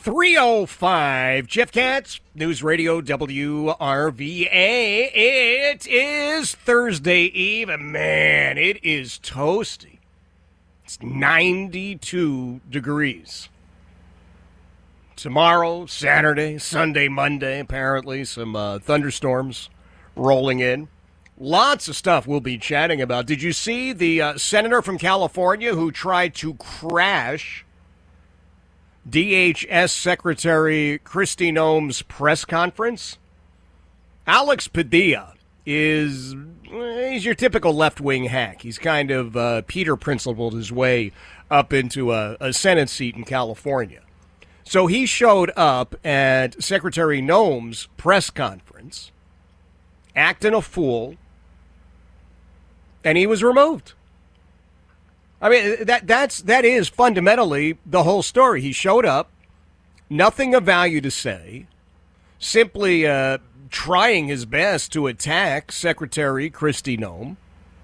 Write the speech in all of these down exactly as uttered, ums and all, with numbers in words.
three oh five, Jeff Katz, News Radio W R V A. It is Thursday Eve, and man, it is toasty. It's ninety-two degrees. Tomorrow, Saturday, Sunday, Monday, apparently some uh, thunderstorms rolling in. Lots of stuff we'll be chatting about. Did you see the uh, senator from California who tried to crash D H S Secretary Kristi Noem's press conference? Alex Padilla is he's your typical left-wing hack. He's kind of uh, Peter Principled his way up into a, a Senate seat in California. So he showed up at Secretary Noem's press conference, acting a fool, and he was removed. I mean, that that's that is fundamentally the whole story. He showed up, nothing of value to say, simply uh, trying his best to attack Secretary Kristi Noem.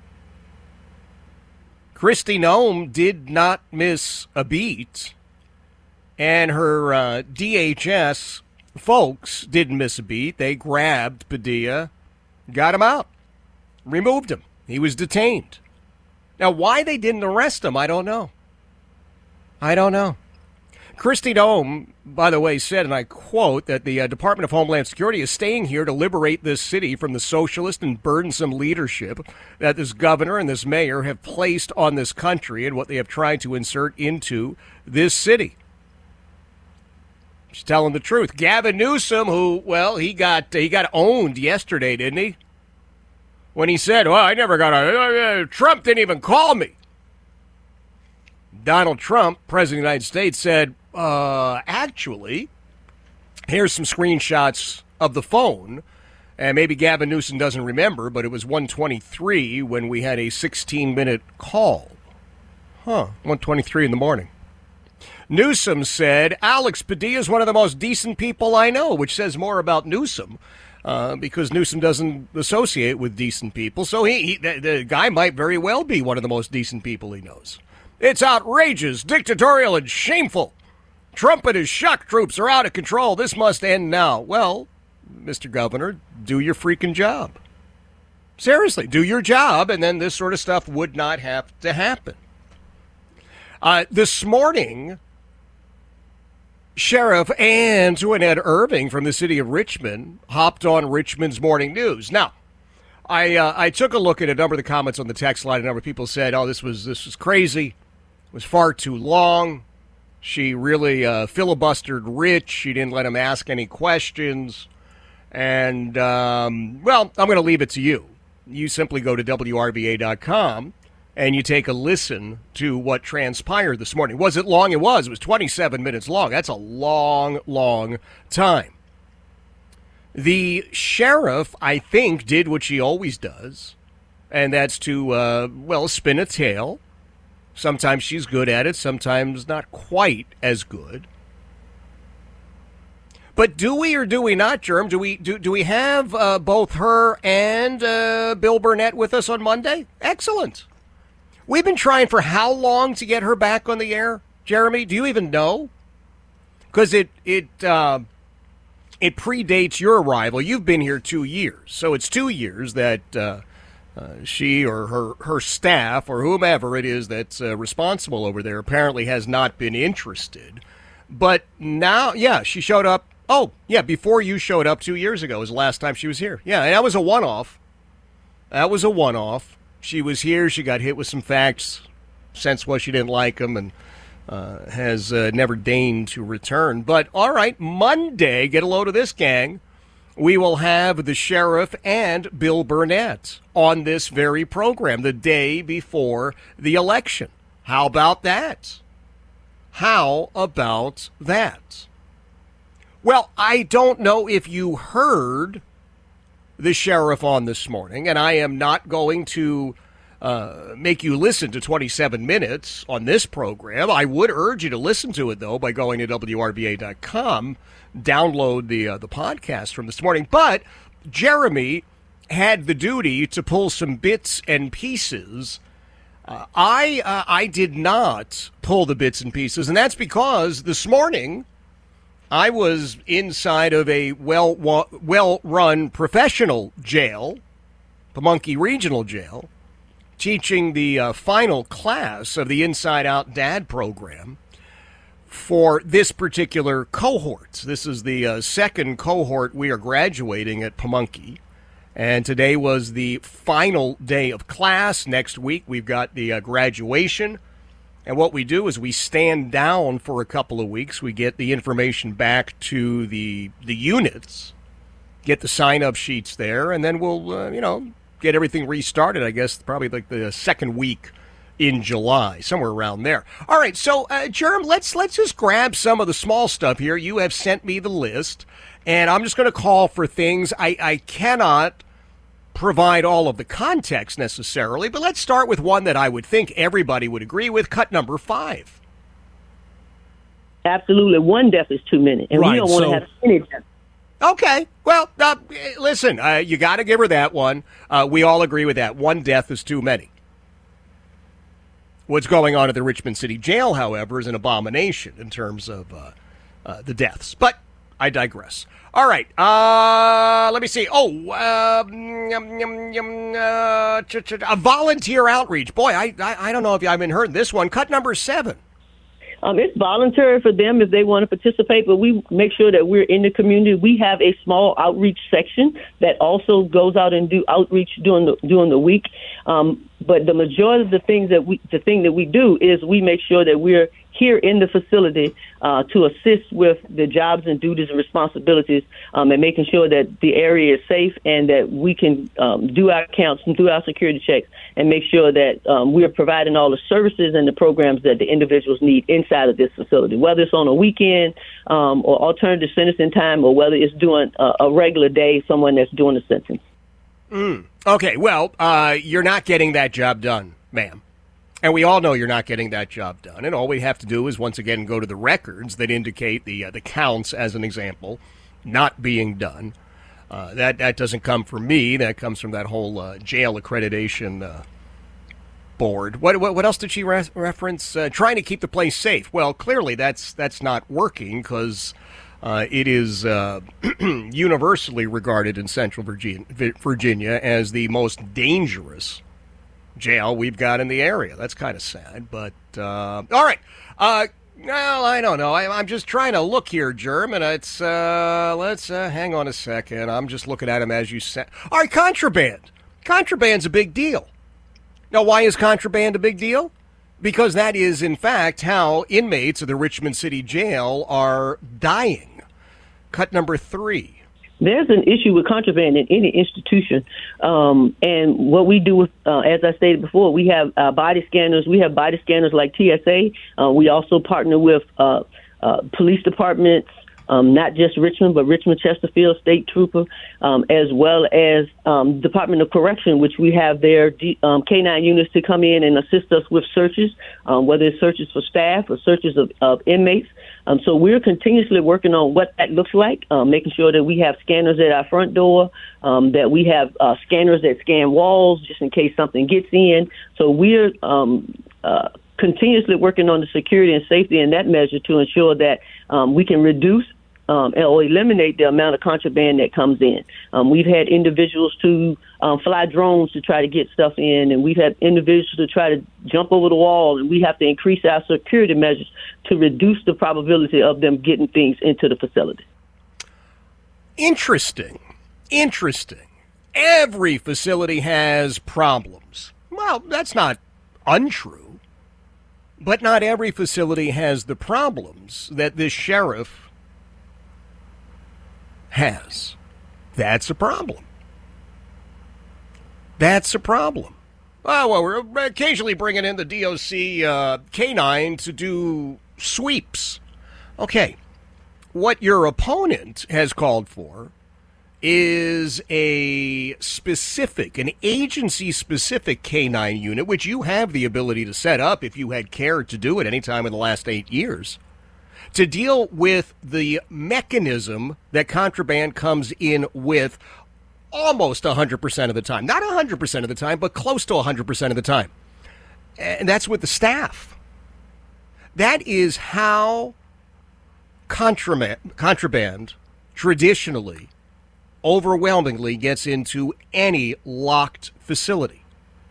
Kristi Noem did not miss a beat, and her uh, D H S folks didn't miss a beat. They grabbed Padilla, got him out, removed him. He was detained. Now, why they didn't arrest him, I don't know. I don't know. Kristi Noem, by the way, said, and I quote, that the uh, Department of Homeland Security is staying here to liberate this city from the socialist and burdensome leadership that this governor and this mayor have placed on this country and what they have tried to insert into this city. She's telling the truth. Gavin Newsom, who, well, he got he got owned yesterday, didn't he? When he said, well, I never got a, uh, Trump didn't even call me. Donald Trump, President of the United States, said, uh, actually, here's some screenshots of the phone. And maybe Gavin Newsom doesn't remember, but it was one twenty-three when we had a sixteen-minute call. Huh, one twenty-three in the morning. Newsom said, Alex Padilla is one of the most decent people I know, which says more about Newsom. Uh, because Newsom doesn't associate with decent people. So he, he the, the guy might very well be one of the most decent people he knows. It's outrageous, dictatorial, and shameful. Trump and his shock troops are out of control. This must end now. Well, Mister Governor, do your freaking job. Seriously, do your job, and then this sort of stuff would not have to happen. Uh, this morning, Sheriff Antoinette Irving from the city of Richmond hopped on Richmond's Morning News. Now, I uh, I took a look at a number of the comments on the text line. A number of people said, "Oh, this was this was crazy. It was far too long. She really uh, filibustered Rich. She didn't let him ask any questions." And um, well, I'm going to leave it to you. You simply go to W R V A dot com. And you take a listen to what transpired this morning. Was it long? It was. It was twenty-seven minutes long. That's a long, long time. The sheriff, I think, did what she always does, and that's to, uh, well, spin a tale. Sometimes she's good at it, sometimes not quite as good. But do we or do we not, Jerm? Do we do, do we have uh, both her and uh, Bill Burnett with us on Monday? Excellent. We've been trying for how long to get her back on the air, Jeremy? Do you even know? Because it it uh, it predates your arrival. You've been here two years, so it's two years that uh, uh, she or her her staff or whomever it is that's uh, responsible over there apparently has not been interested. But now, yeah, she showed up. Oh, yeah, before you showed up two years ago was the last time she was here. Yeah, and that was a one-off. That was a one-off. She was here. She got hit with some facts. Sense was she didn't like them and uh, has uh, never deigned to return. But, all right, Monday, get a load of this, gang. We will have the sheriff and Bill Burnett on this very program the day before the election. How about that? How about that? Well, I don't know if you heard the sheriff on this morning, and I am not going to uh, make you listen to twenty-seven minutes on this program. I would urge you to listen to it, though, by going to W R V A dot com, download the uh, the podcast from this morning. But Jeremy had the duty to pull some bits and pieces. Uh, I uh, I did not pull the bits and pieces, and that's because this morning I was inside of a well well run professional jail, Pamunkey Regional Jail, teaching the uh, final class of the Inside Out Dad program for this particular cohort. This is the uh, second cohort we are graduating at Pamunkey. And today was the final day of class. Next week, we've got the uh, graduation. And what we do is we stand down for a couple of weeks. We get the information back to the the units, get the sign-up sheets there, and then we'll, uh, you know, get everything restarted, I guess, probably like the second week in July, somewhere around there. All right, so, uh, Germ, let's, let's just grab some of the small stuff here. You have sent me the list, and I'm just going to call for things. I, I cannot provide all of the context necessarily, but let's start with one that I would think everybody would agree with, cut number five. Absolutely. One death is too many, and right, we don't want so, to have any deaths. Okay. Well, uh, listen, uh, you got to give her that one. Uh, we all agree with that. One death is too many. What's going on at the Richmond City Jail, however, is an abomination in terms of uh, uh, the deaths. But I digress. All right. Uh, let me see. Oh, uh, uh, ch- ch- a volunteer outreach. Boy, I, I I don't know if you haven't heard this one. Cut number seven. Um, it's voluntary for them if they want to participate, but we make sure that we're in the community. We have a small outreach section that also goes out and do outreach during the during the week. Um, but the majority of the things that we the thing that we do is we make sure that we're here in the facility uh, to assist with the jobs and duties and responsibilities, um, and making sure that the area is safe and that we can um, do our counts and do our security checks and make sure that um, we are providing all the services and the programs that the individuals need inside of this facility, whether it's on a weekend um, or alternative sentencing time, or whether it's doing a, a regular day, someone that's doing a sentence. Mm. Okay, well, uh, you're not getting that job done, ma'am. And we all know you're not getting that job done. And all we have to do is, once again, go to the records that indicate the uh, the counts, as an example, not being done. Uh, that, that doesn't come from me. That comes from that whole uh, jail accreditation uh, board. What, what what else did she re- reference? Uh, trying to keep the place safe. Well, clearly that's, that's not working because uh, it is uh, universally regarded in Central Virginia, Virginia as the most dangerous jail we've got in the area. That's kind of sad, but uh, all right. Uh, well, I don't know. I, I'm just trying to look here, Germ, and it's uh, let's uh, hang on a second. I'm just looking at him as you said. All right, contraband. Contraband's a big deal. Now, why is contraband a big deal? Because that is, in fact, how inmates of the Richmond City Jail are dying. Cut number three. There's an issue with contraband in any institution. Um, and what we do, with, uh, as I stated before, we have uh, body scanners. We have body scanners like T S A. Uh, we also partner with uh, uh, police departments, um, not just Richmond, but Richmond, Chesterfield, State Trooper, um, as well as um, Department of Correction, which we have their um, K nine units to come in and assist us with searches, um, whether it's searches for staff or searches of, of inmates. Um, so we're continuously working on what that looks like, um, making sure that we have scanners at our front door, um, that we have uh, scanners that scan walls just in case something gets in. So we're um, uh, continuously working on the security and safety in that measure to ensure that um, we can reduce Um, or eliminate the amount of contraband that comes in. Um, we've had individuals to um, fly drones to try to get stuff in, and we've had individuals to try to jump over the wall, and we have to increase our security measures to reduce the probability of them getting things into the facility. Interesting. Interesting. Every facility has problems. Well, that's not untrue, but not every facility has the problems that this sheriff has. That's a problem. That's a problem. Oh, well, we're occasionally bringing in the D O C uh, K nine to do sweeps. Okay. What your opponent has called for is a specific, an agency-specific K nine unit, which you have the ability to set up if you had cared to do it any time in the last eight years. To deal with the mechanism that contraband comes in with almost one hundred percent of the time. Not one hundred percent of the time, but close to one hundred percent of the time. And that's with the staff. That is how contraband, contraband traditionally, overwhelmingly gets into any locked facility.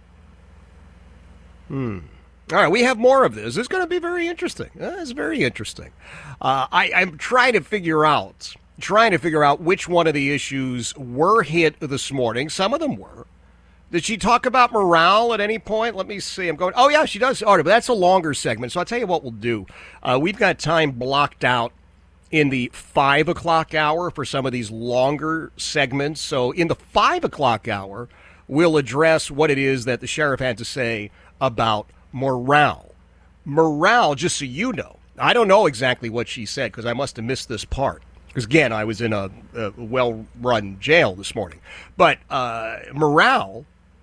Hmm. All right, we have more of this. It's going to be very interesting. Uh, it's very interesting. Uh, I, I'm trying to figure out, trying to figure out which one of the issues were hit this morning. Some of them were. Did she talk about morale at any point? Let me see. I'm going. Oh yeah, she does. All right, but that's a longer segment. So I'll tell you what we'll do. Uh, we've got time blocked out in the five o'clock hour for some of these longer segments. So in the five o'clock hour, we'll address what it is that the sheriff had to say about morale. Morale, just so you know, I don't know exactly what she said because I must have missed this part. Because, again, I was in a, a well-run jail this morning. But uh, morale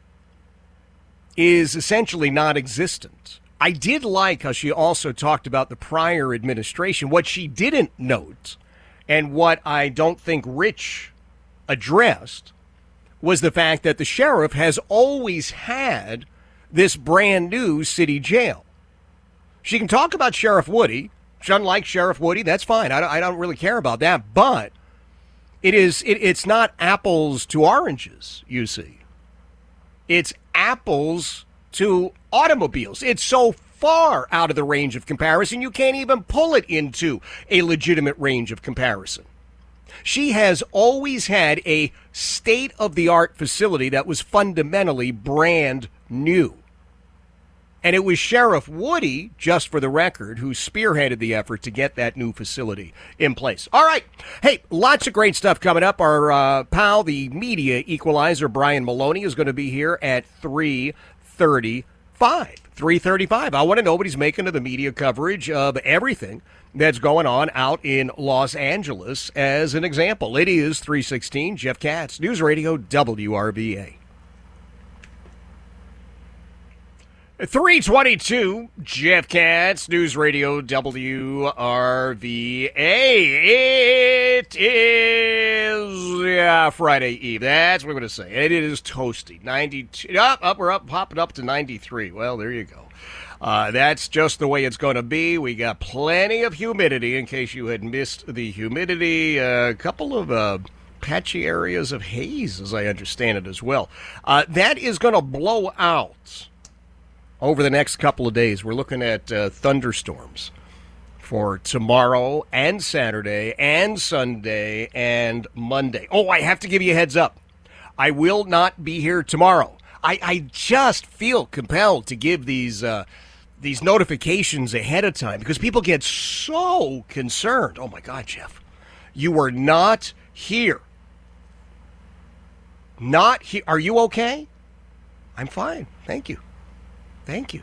is essentially non-existent. I did like how she also talked about the prior administration. What she didn't note, and what I don't think Rich addressed, was the fact that the sheriff has always had this brand new city jail. She can talk about Sheriff Woody. She doesn't like Sheriff Woody. That's fine. I don't, I don't really care about that. But it is it, it's not apples to oranges, you see. It's apples to automobiles. It's so far out of the range of comparison, you can't even pull it into a legitimate range of comparison. She has always had a state-of-the-art facility that was fundamentally brand new. And it was Sheriff Woody, just for the record, who spearheaded the effort to get that new facility in place. All right. Hey, lots of great stuff coming up. Our uh, pal, the media equalizer, Brian Maloney, is going to be here at three thirty-five. three thirty-five. I want to know what he's making of the media coverage of everything that's going on out in Los Angeles. As an example, it is three sixteen. Jeff Katz, News Radio W R V A. three twenty-two, Jeff Katz, News Radio W R V A. It is yeah, Friday Eve. That's what we're going to say. It is toasty. ninety-two. Up, up, we're up, popping up to ninety-three. Well, there you go. Uh, that's just the way it's going to be. We got plenty of humidity, in case you had missed the humidity. A uh, couple of uh, patchy areas of haze, as I understand it, as well. Uh, that is going to blow out over the next couple of days. We're looking at uh, thunderstorms for tomorrow and Saturday and Sunday and Monday. Oh, I have to give you a heads up. I will not be here tomorrow. I, I just feel compelled to give these uh, these notifications ahead of time because people get so concerned. Oh, my God, Jeff, you are not here. Not here. Are you okay? I'm fine. Thank you. Thank you.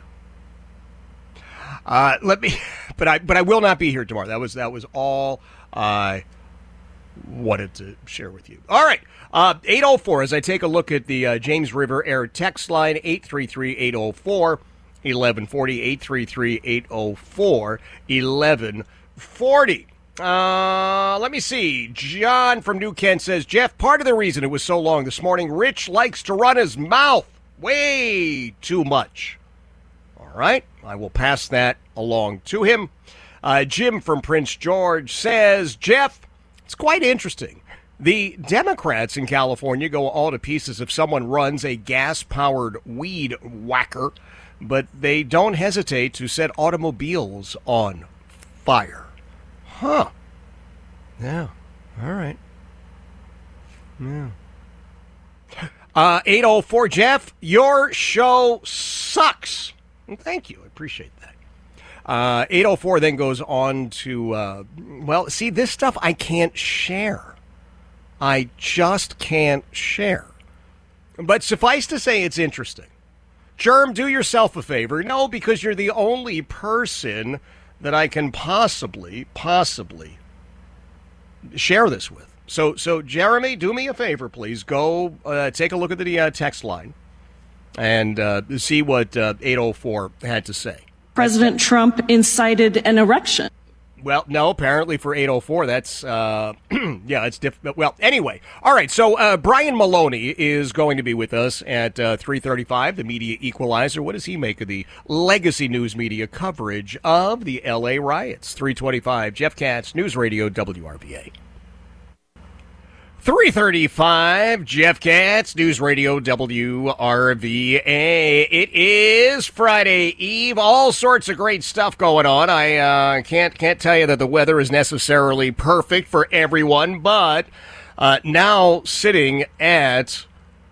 Uh, let me, but I, but I will not be here tomorrow. That was that was all I wanted to share with you. All right, uh, eight oh four. As I take a look at the uh, James River Air text line, eight three three, eight oh four, eleven forty, eight three three, eight oh four, eleven forty. Uh, let me see. John from New Kent says, Jeff, part of the reason it was so long this morning, Rich likes to run his mouth way too much. All right, I will pass that along to him. Uh, Jim from Prince George says, Jeff, it's quite interesting. The Democrats in California go all to pieces if someone runs a gas-powered weed whacker, but they don't hesitate to set automobiles on fire. Huh. Yeah. All right. Yeah. Uh, eight oh four, Jeff, your show sucks. Thank you. I appreciate that. Uh, eight oh four then goes on to, uh, well, see, this stuff I can't share. I just can't share. But suffice to say, it's interesting. Germ, do yourself a favor. No, because you're the only person that I can possibly, possibly share this with. So, so Jeremy, do me a favor, please. Go uh, take a look at the uh, text line and uh, see what uh, eight oh four had to say. President Trump incited an erection. Well, no, apparently for eight oh four, that's, uh, yeah, it's different. Well, anyway. All right, so uh, Brian Maloney is going to be with us at uh, three thirty-five, the media equalizer. What does he make of the legacy news media coverage of the L A riots? three twenty-five, Jeff Katz, News Radio W R V A. three thirty-five, Jeff Katz, News Radio W R V A. It is Friday Eve. All sorts of great stuff going on. I uh, can't can't tell you that the weather is necessarily perfect for everyone, but uh, now sitting at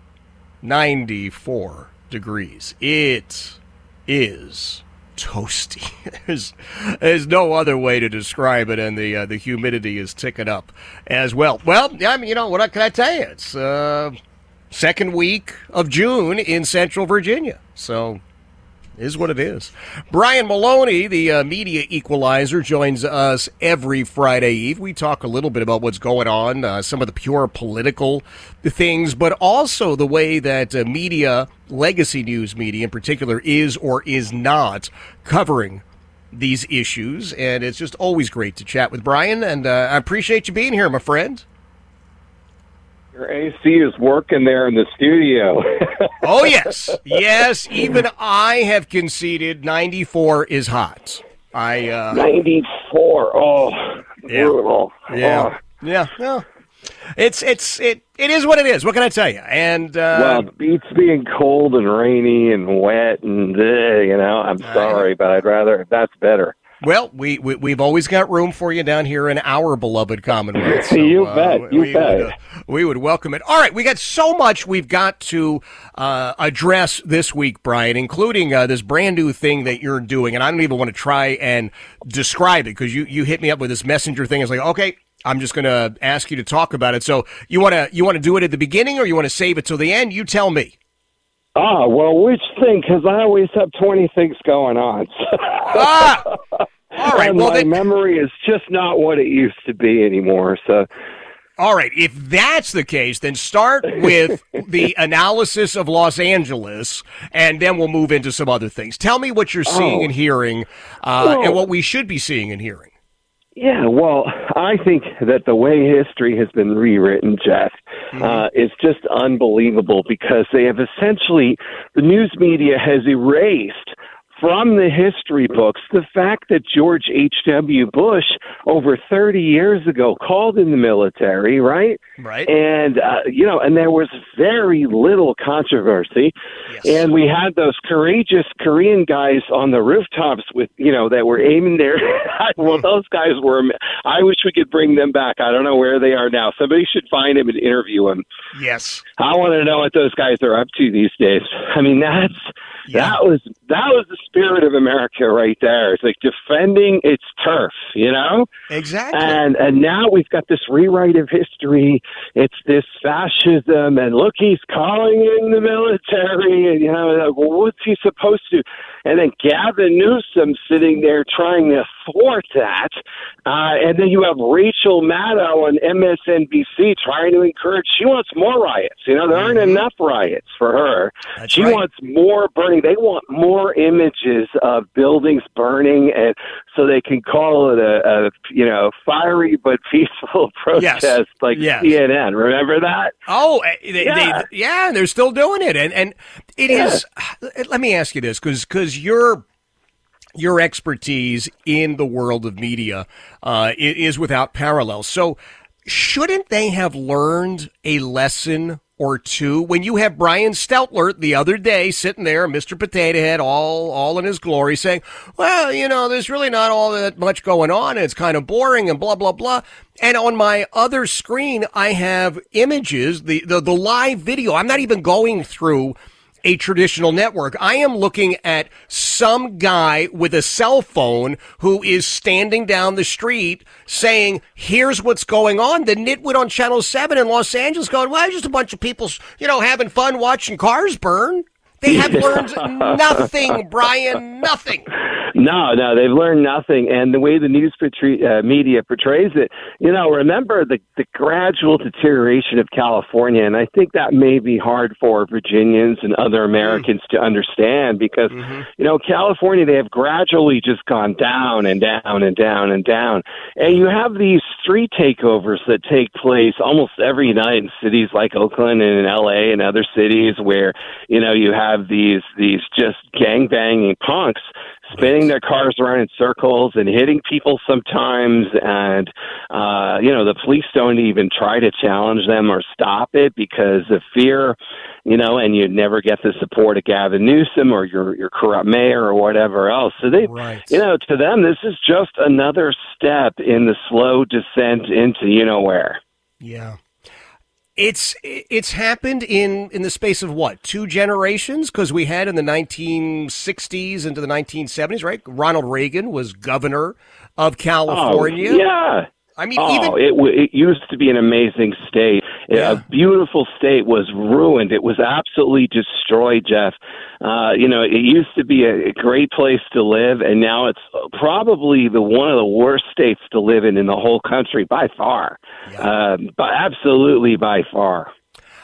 ninety-four degrees. It is toasty. There's, there's no other way to describe it, and the uh, the humidity is ticking up as well. Well, I mean, you know, what can I tell you? It's uh, second week of June in Central Virginia, so it is what it is. Brian Maloney, the uh, media equalizer, joins us every Friday Eve. We talk a little bit about what's going on, uh, some of the pure political things, but also the way that uh, media, legacy news media in particular, is or is not covering these issues. And it's just always great to chat with Brian, and uh, I appreciate you being here, my friend. Your A C is working there in the studio. Oh, yes. Yes, even I have conceded ninety-four is hot. I uh, ninety-four. Oh, brutal. Yeah. Yeah. Oh. Yeah. Yeah. It's it's it it is what it is. What can I tell you? And uh, well, it beats being cold and rainy and wet and uh, you know. I'm sorry, but I'd rather that's better. Well, we, we, we've always got room for you down here in our beloved Commonwealth. So, you uh, bet. You we bet. Would, uh, we would welcome it. All right, we got so much we've got to uh, address this week, Brian, including uh, this brand new thing that you're doing. And I don't even want to try and describe it because you, you hit me up with this messenger thing. It's like, okay, I'm just going to ask you to talk about it. So you want to you want to do it at the beginning or you want to save it till the end? You tell me. Ah, well, which thing? Because I always have twenty things going on. ah! All right. And well, my then, memory is just not what it used to be anymore. So, all right. If that's the case, then start with the analysis of Los Angeles, and then we'll move into some other things. Tell me what you're seeing oh. and hearing, uh, well, and what we should be seeing and hearing. Yeah, well, I think that the way history has been rewritten, Jeff, mm-hmm. uh, is just unbelievable because they have essentially, the news media has erased from the history books the fact that George H W. Bush over thirty years ago called in the military, right? Right. And, uh, you know, and there was very little controversy. Yes. And we had those courageous Korean guys on the rooftops with, you know, that were aiming their, well, those guys were, I wish we could bring them back. I don't know where they are now. Somebody should find them and interview them. Yes. I want to know what those guys are up to these days. I mean, that's, yeah. that was, that was the spirit of America right there. It's like defending its turf, you know? Exactly. And and now we've got this rewrite of history. It's this fascism, and look, he's calling in the military, and, you know, like, well, what's he supposed to? And then Gavin Newsom sitting there trying to thwart that. Uh, and then you have Rachel Maddow on M S N B C trying to encourage, she wants more riots. You know, there aren't mm-hmm. enough riots for her. That's she right. wants more burning. They want more images of buildings burning, and so they can call it a, a you know, fiery but peaceful protest yes. like yes. C N N. Remember that? Oh, they, yeah. They, yeah, they're still doing it. And, and it yeah. is, let me ask you this, because because your your expertise in the world of media uh, is without parallel. So shouldn't they have learned a lesson or two when you have Brian Stelter the other day sitting there, Mister Potato Head, all all in his glory, saying, well, you know, there's really not all that much going on. It's kind of boring and blah, blah, blah. And on my other screen, I have images, the, the, the live video. I'm not even going through a traditional network. I am looking at some guy with a cell phone who is standing down the street saying, here's what's going on. The nitwit on Channel seven in Los Angeles going, well, just a bunch of people, you know, having fun watching cars burn. They have learned nothing, Brian, nothing. No, no, they've learned nothing. And the way the news portray, uh, media portrays it, you know, remember the, the gradual deterioration of California. And I think that may be hard for Virginians and other Americans mm. to understand because, mm-hmm. you know, California, they have gradually just gone down and down and down and down. And you have these street takeovers that take place almost every night in cities like Oakland and in L A and other cities where, you know, you have these, these just gang-banging punks spinning their cars around in circles and hitting people sometimes. And, uh, you know, the police don't even try to challenge them or stop it because of fear, you know, and you never get the support of Gavin Newsom or your, your corrupt mayor or whatever else. So they, right. you know, to them, this is just another step in the slow descent into you know where. Yeah. It's it's happened in, in the space of what, two generations? Because we had in the nineteen sixties into the nineteen seventies, right? Ronald Reagan was governor of California. Oh, yeah. I mean, oh, even it, w- it used to be an amazing state. Yeah. A beautiful state was ruined. It was absolutely destroyed, Jeff. Uh, you know, it used to be a, a great place to live, and now it's probably the one of the worst states to live in in the whole country by far. Yeah. Um, but absolutely by far.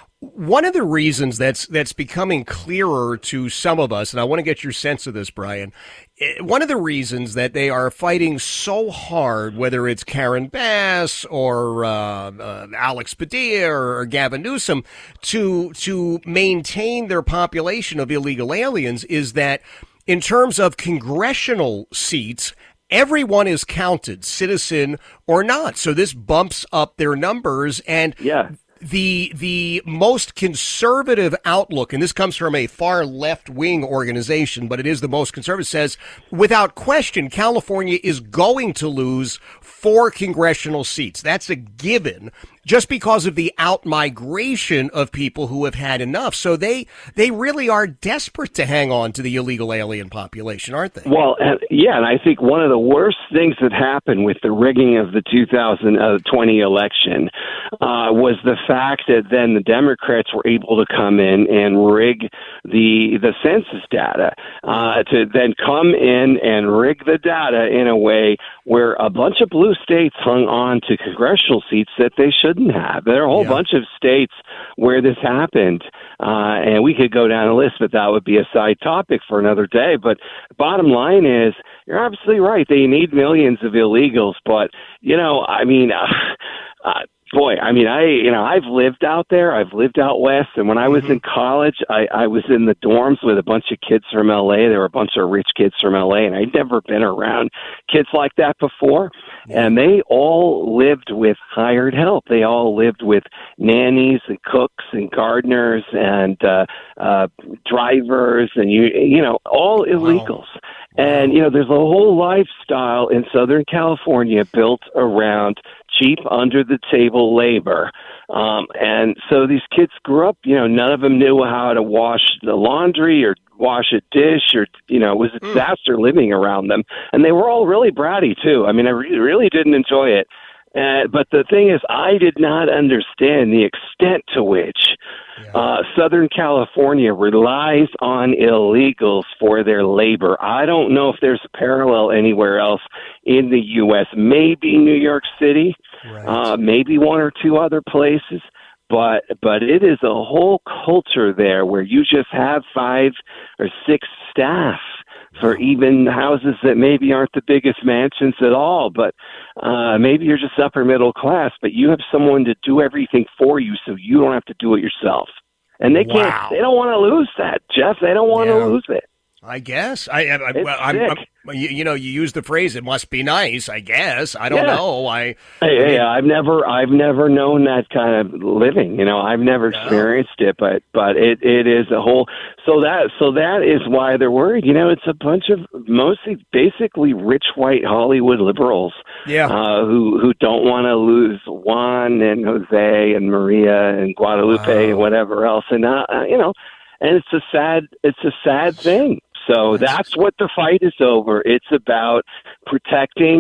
One of the reasons that's that's becoming clearer to some of us, and I want to get your sense of this, Brian, one of the reasons that they are fighting so hard, whether it's Karen Bass or uh, uh, Alex Padilla or, or Gavin Newsom, to to maintain their population of illegal aliens, is that in terms of congressional seats, everyone is counted, citizen or not. So this bumps up their numbers, and yeah. The the most conservative outlook, and this comes from a far left-wing organization, but it is the most conservative, says, without question, California is going to lose four congressional seats. That's a given, just because of the out-migration of people who have had enough. So they they really are desperate to hang on to the illegal alien population, aren't they? Well, and, yeah, and I think one of the worst things that happened with the rigging of the two thousand twenty election uh, was the fact that then the Democrats were able to come in and rig the the census data, uh, to then come in and rig the data in a way where a bunch of blue states hung on to congressional seats that they shouldn't have. There are a whole yeah. bunch of states where this happened, uh, and we could go down a list, but that would be a side topic for another day. But bottom line is, you're absolutely right. They need millions of illegals, but, you know, I mean, uh, uh, boy, I mean, I, you know, I've lived out there. I've lived out west. And when I was mm-hmm. in college, I, I was in the dorms with a bunch of kids from L A. There were a bunch of rich kids from L A, and I'd never been around kids like that before. Yeah. And they all lived with hired help. They all lived with nannies and cooks and gardeners and uh, uh, drivers and, you, you know, all illegals. Wow. And, you know, there's a whole lifestyle in Southern California built around cheap, under-the-table labor. Um, and so these kids grew up, you know, none of them knew how to wash the laundry or wash a dish or, you know, it was a disaster mm. living around them. And they were all really bratty, too. I mean, I re- really didn't enjoy it. Uh, but the thing is, I did not understand the extent to which yeah. uh, Southern California relies on illegals for their labor. I don't know if there's a parallel anywhere else in the U S. Maybe New York City, right. uh, maybe one or two other places. But but it is a whole culture there where you just have five or six staff for even houses that maybe aren't the biggest mansions at all, but uh, maybe you're just upper middle class, but you have someone to do everything for you so you don't have to do it yourself. And they can't, wow. they don't want to lose that, Jeff. They don't want to yeah. lose it. I guess. I, I, I well, I'm, I'm, you, you know, you use the phrase, it must be nice, I guess. I don't yeah. know. I, hey, I mean, hey, I've never, I've never known that kind of living, you know, I've never experienced no. it, but, but it, it is a whole, so that, so that is why they're worried. You know, it's a bunch of mostly basically rich white Hollywood liberals yeah. uh, who, who don't want to lose Juan and Jose and Maria and Guadalupe wow. and whatever else. And, uh, you know, and it's a sad, it's a sad thing. So that's what the fight is over. It's about protecting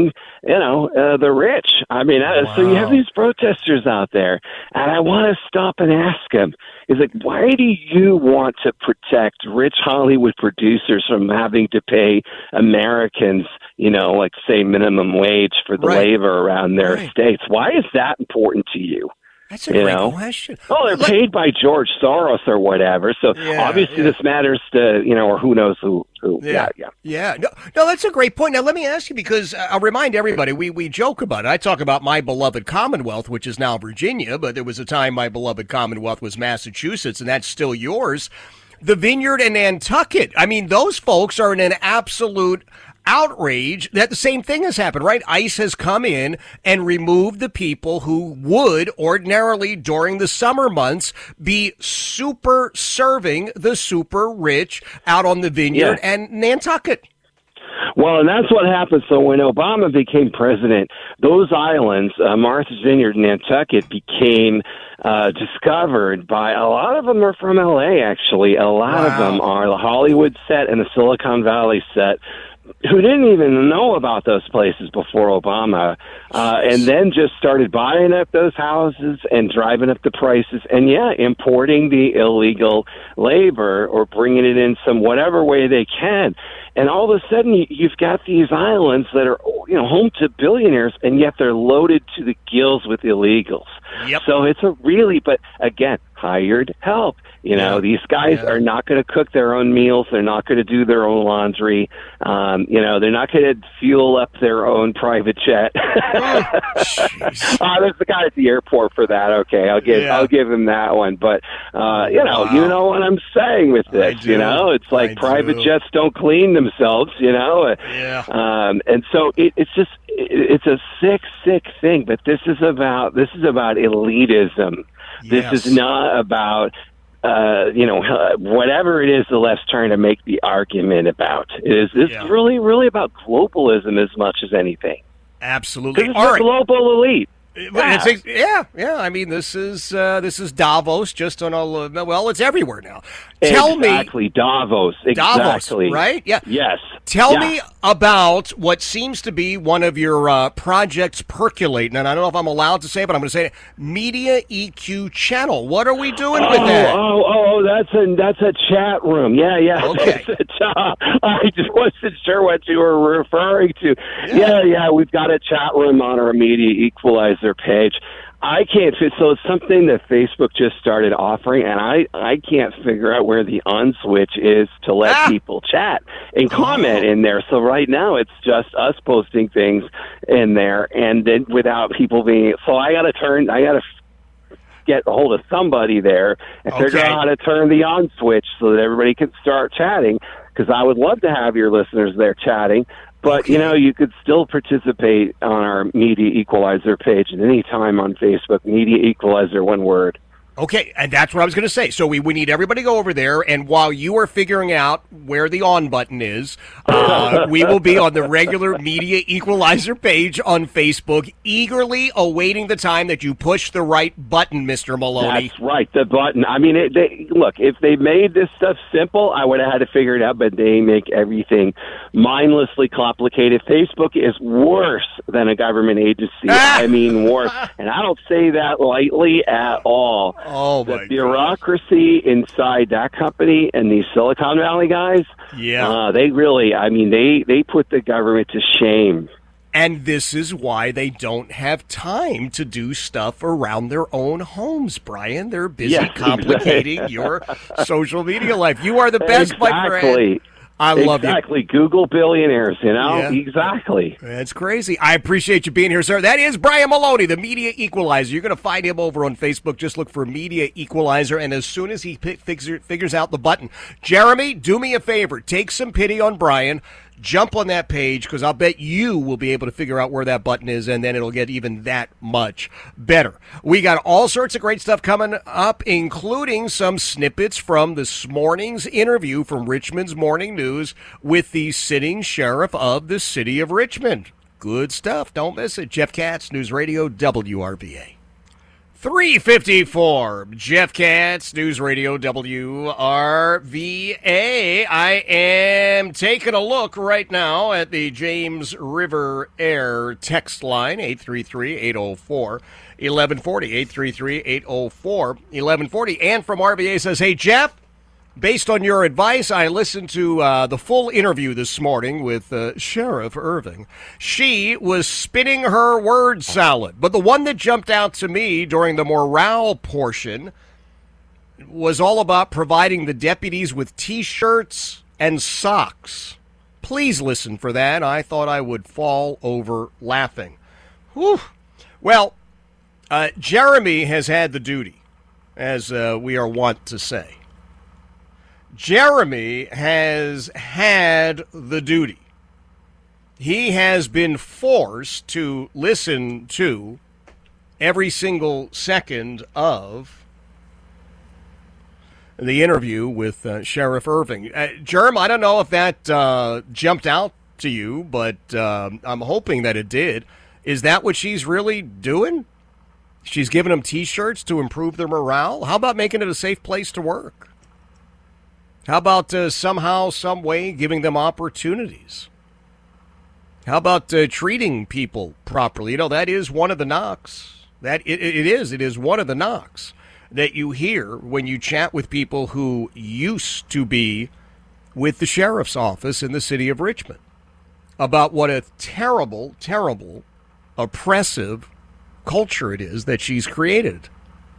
you know, uh, the rich. I mean, uh, Wow. so you have these protesters out there, and I want to stop and ask them, is like, why do you want to protect rich Hollywood producers from having to pay Americans, you know, like, say, minimum wage for the Right. labor around their Right. states? Why is that important to you? That's a You great know? question. Oh, they're Let- paid by George Soros or whatever. So Yeah, obviously yeah. this matters to, you know, or who knows who. who. Yeah, yeah. Yeah. No, no, that's a great point. Now, let me ask you, because uh, I'll remind everybody, we, we joke about it. I talk about my beloved Commonwealth, which is now Virginia, but there was a time my beloved Commonwealth was Massachusetts, and that's still yours. The Vineyard and Nantucket. I mean, those folks are in an absolute outrage that the same thing has happened, right? ICE has come in and removed the people who would ordinarily during the summer months be super serving the super rich out on the Vineyard Yeah. and Nantucket. Well, and that's what happened. So when Obama became president, those islands, uh, Martha's Vineyard and Nantucket, became uh, discovered by a lot of them are from L A, actually. A lot of Wow. them are the Hollywood set and the Silicon Valley set, who didn't even know about those places before Obama, uh, and then just started buying up those houses and driving up the prices, and yeah, importing the illegal labor or bringing it in some whatever way they can. And all of a sudden, you- you've got these islands that are, you know, home to billionaires, and yet they're loaded to the gills with illegals. Yep. So it's a really, but again, hired help. You know, Yeah. these guys Yeah. are not going to cook their own meals. They're not going to do their own laundry. Um, you know, they're not going to fuel up their own private jet. Jeez. uh, there's the guy at the airport for that. Okay, I'll give Yeah. I'll give him that one. But uh, you know, Wow. you know what I'm saying with this. I do. You know, it's like I private do. jets don't clean themselves. You know, Yeah. um, and so it, it's just it, it's a sick, sick thing. But this is about this is about elitism. This Yes. is not about uh, you know, whatever it is the left's trying to make the argument about. It is it's Yeah. really, really about globalism as much as anything. Absolutely. Because it's All a right. global elite. It's ex- yeah, yeah. I mean, this is uh, this is Davos, just on all. Uh, well, it's everywhere now. Tell exactly, Davos. me, Exactly. Davos, right? Yeah. Yes. Tell Yeah. me about what seems to be one of your uh, projects percolating, and I don't know if I'm allowed to say it, but I'm going to say it. Media E Q Channel. What are we doing Oh, with that? oh, oh, that's a that's a chat room. Yeah, yeah. Okay. It's a chat- I just wasn't sure what you were referring to. Yeah, yeah. We've got a chat room on our Media Equalizer page. I can't fit. So it's something that Facebook just started offering, and I, I can't figure out where the on switch is to let Ah! people chat and comment in there. So right now it's just us posting things in there, and then without people being. So I got to turn. I got to get a hold of somebody there and figure Okay. out how to turn the on switch so that everybody can start chatting. Because I would love to have your listeners there chatting. But, Okay. you know, you could still participate on our Media Equalizer page at any time on Facebook. Media Equalizer, one word. Okay, and that's what I was going to say. So we, we need everybody to go over there, and while you are figuring out where the on button is, uh, we will be on the regular Media Equalizer page on Facebook, eagerly awaiting the time that you push the right button, Mister Maloney. That's right, the button. I mean, it, they, look, if they made this stuff simple, I would have had to figure it out, but they make everything mindlessly complicated. Facebook is worse than a government agency. Ah! I mean, worse. And I don't say that lightly at all. Oh, The my God. bureaucracy inside that company and these Silicon Valley guys, Yeah. uh, they really, I mean, they, they put the government to shame. And this is why they don't have time to do stuff around their own homes, Brian. They're busy Yes, complicating exactly. your social media life. You are the best, my friend. Exactly. I love you. Exactly. Google billionaires, you know? Yeah. Exactly. That's crazy. I appreciate you being here, sir. That is Brian Maloney, the Media Equalizer. You're going to find him over on Facebook. Just look for Media Equalizer, and as soon as he pi- figure, figures out the button, Jeremy, do me a favor. Take some pity on Brian. Jump on that page, because I'll bet you will be able to figure out where that button is, and then it'll get even that much better. We got all sorts of great stuff coming up, including some snippets from this morning's interview from Richmond's Morning News with the sitting sheriff of the city of Richmond. Good stuff. Don't miss it. Jeff Katz, News Radio, W R V A. three fifty-four, Jeff Katz, News Radio W R V A. I am taking a look right now at the James River Air text line, eight three three, eight oh four, eleven forty, eight three three, eight oh four, eleven forty. Ann from R V A says, hey, Jeff, based on your advice, I listened to uh, the full interview this morning with uh, Sheriff Irving. She was spinning her word salad, but the one that jumped out to me during the morale portion was all about providing the deputies with T-shirts and socks. Please listen for that. I thought I would fall over laughing. Whew. Well, uh, Jeremy has had the duty, as uh, we are wont to say. Jeremy has had the duty. He has been forced to listen to every single second of the interview with uh, Sheriff Irving. Uh, Jerm, I don't know if that uh, jumped out to you, but uh, I'm hoping that it did. Is that what she's really doing? She's giving them T-shirts to improve their morale? How about making it a safe place to work? How about uh, somehow, some way, giving them opportunities? How about uh, treating people properly? You know, that is one of the knocks. That it, it is. It is one of the knocks that you hear when you chat with people who used to be with the sheriff's office in the city of Richmond about what a terrible, terrible, oppressive culture it is that she's created.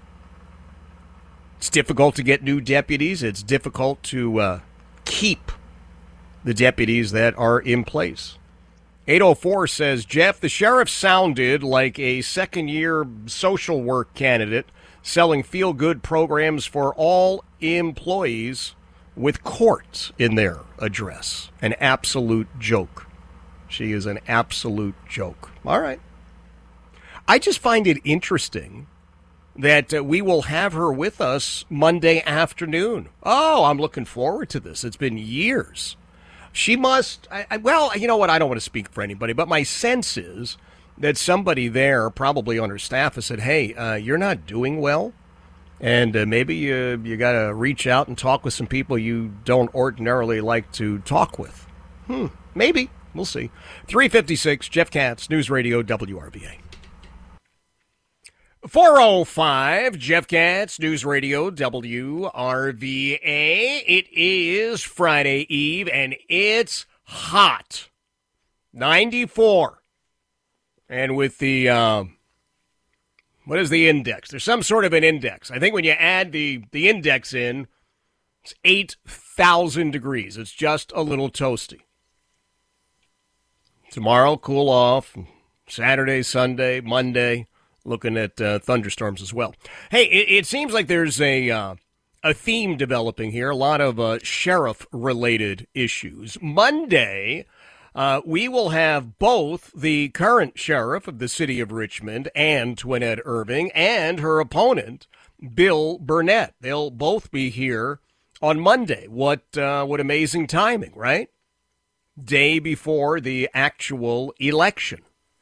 It's difficult to get new deputies. It's difficult to uh, keep the deputies that are in place. eight oh four says, Jeff, the sheriff sounded like a second-year social work candidate selling feel-good programs for all employees with court in their address. An absolute joke. She is an absolute joke. All right. I just find it interesting that uh, we will have her with us Monday afternoon. Oh, I'm looking forward to this. It's been years. She must, I, I, well, you know what? I don't want to speak for anybody, but my sense is that somebody there, probably on her staff, has said, hey, uh, you're not doing well, and uh, maybe you, you got to reach out and talk with some people you don't ordinarily like to talk with. Hmm, maybe. We'll see. three fifty-six, Jeff Katz, News Radio W R V A. four oh five, Jeff Katz, News Radio W R V A. It is Friday Eve, and it's hot. ninety-four. And with the, um, what is the index? There's some sort of an index. I think when you add the, the index in, it's eight thousand degrees. It's just a little toasty. Tomorrow, cool off. Saturday, Sunday, Monday. Looking at uh, thunderstorms as well. Hey, it, it seems like there's a uh, a theme developing here. A lot of uh, sheriff-related issues. Monday, uh, we will have both the current sheriff of the city of Richmond, Antoinette Irving, and her opponent, Bill Burnett. They'll both be here on Monday. What uh, what amazing timing, right? Day before the actual election.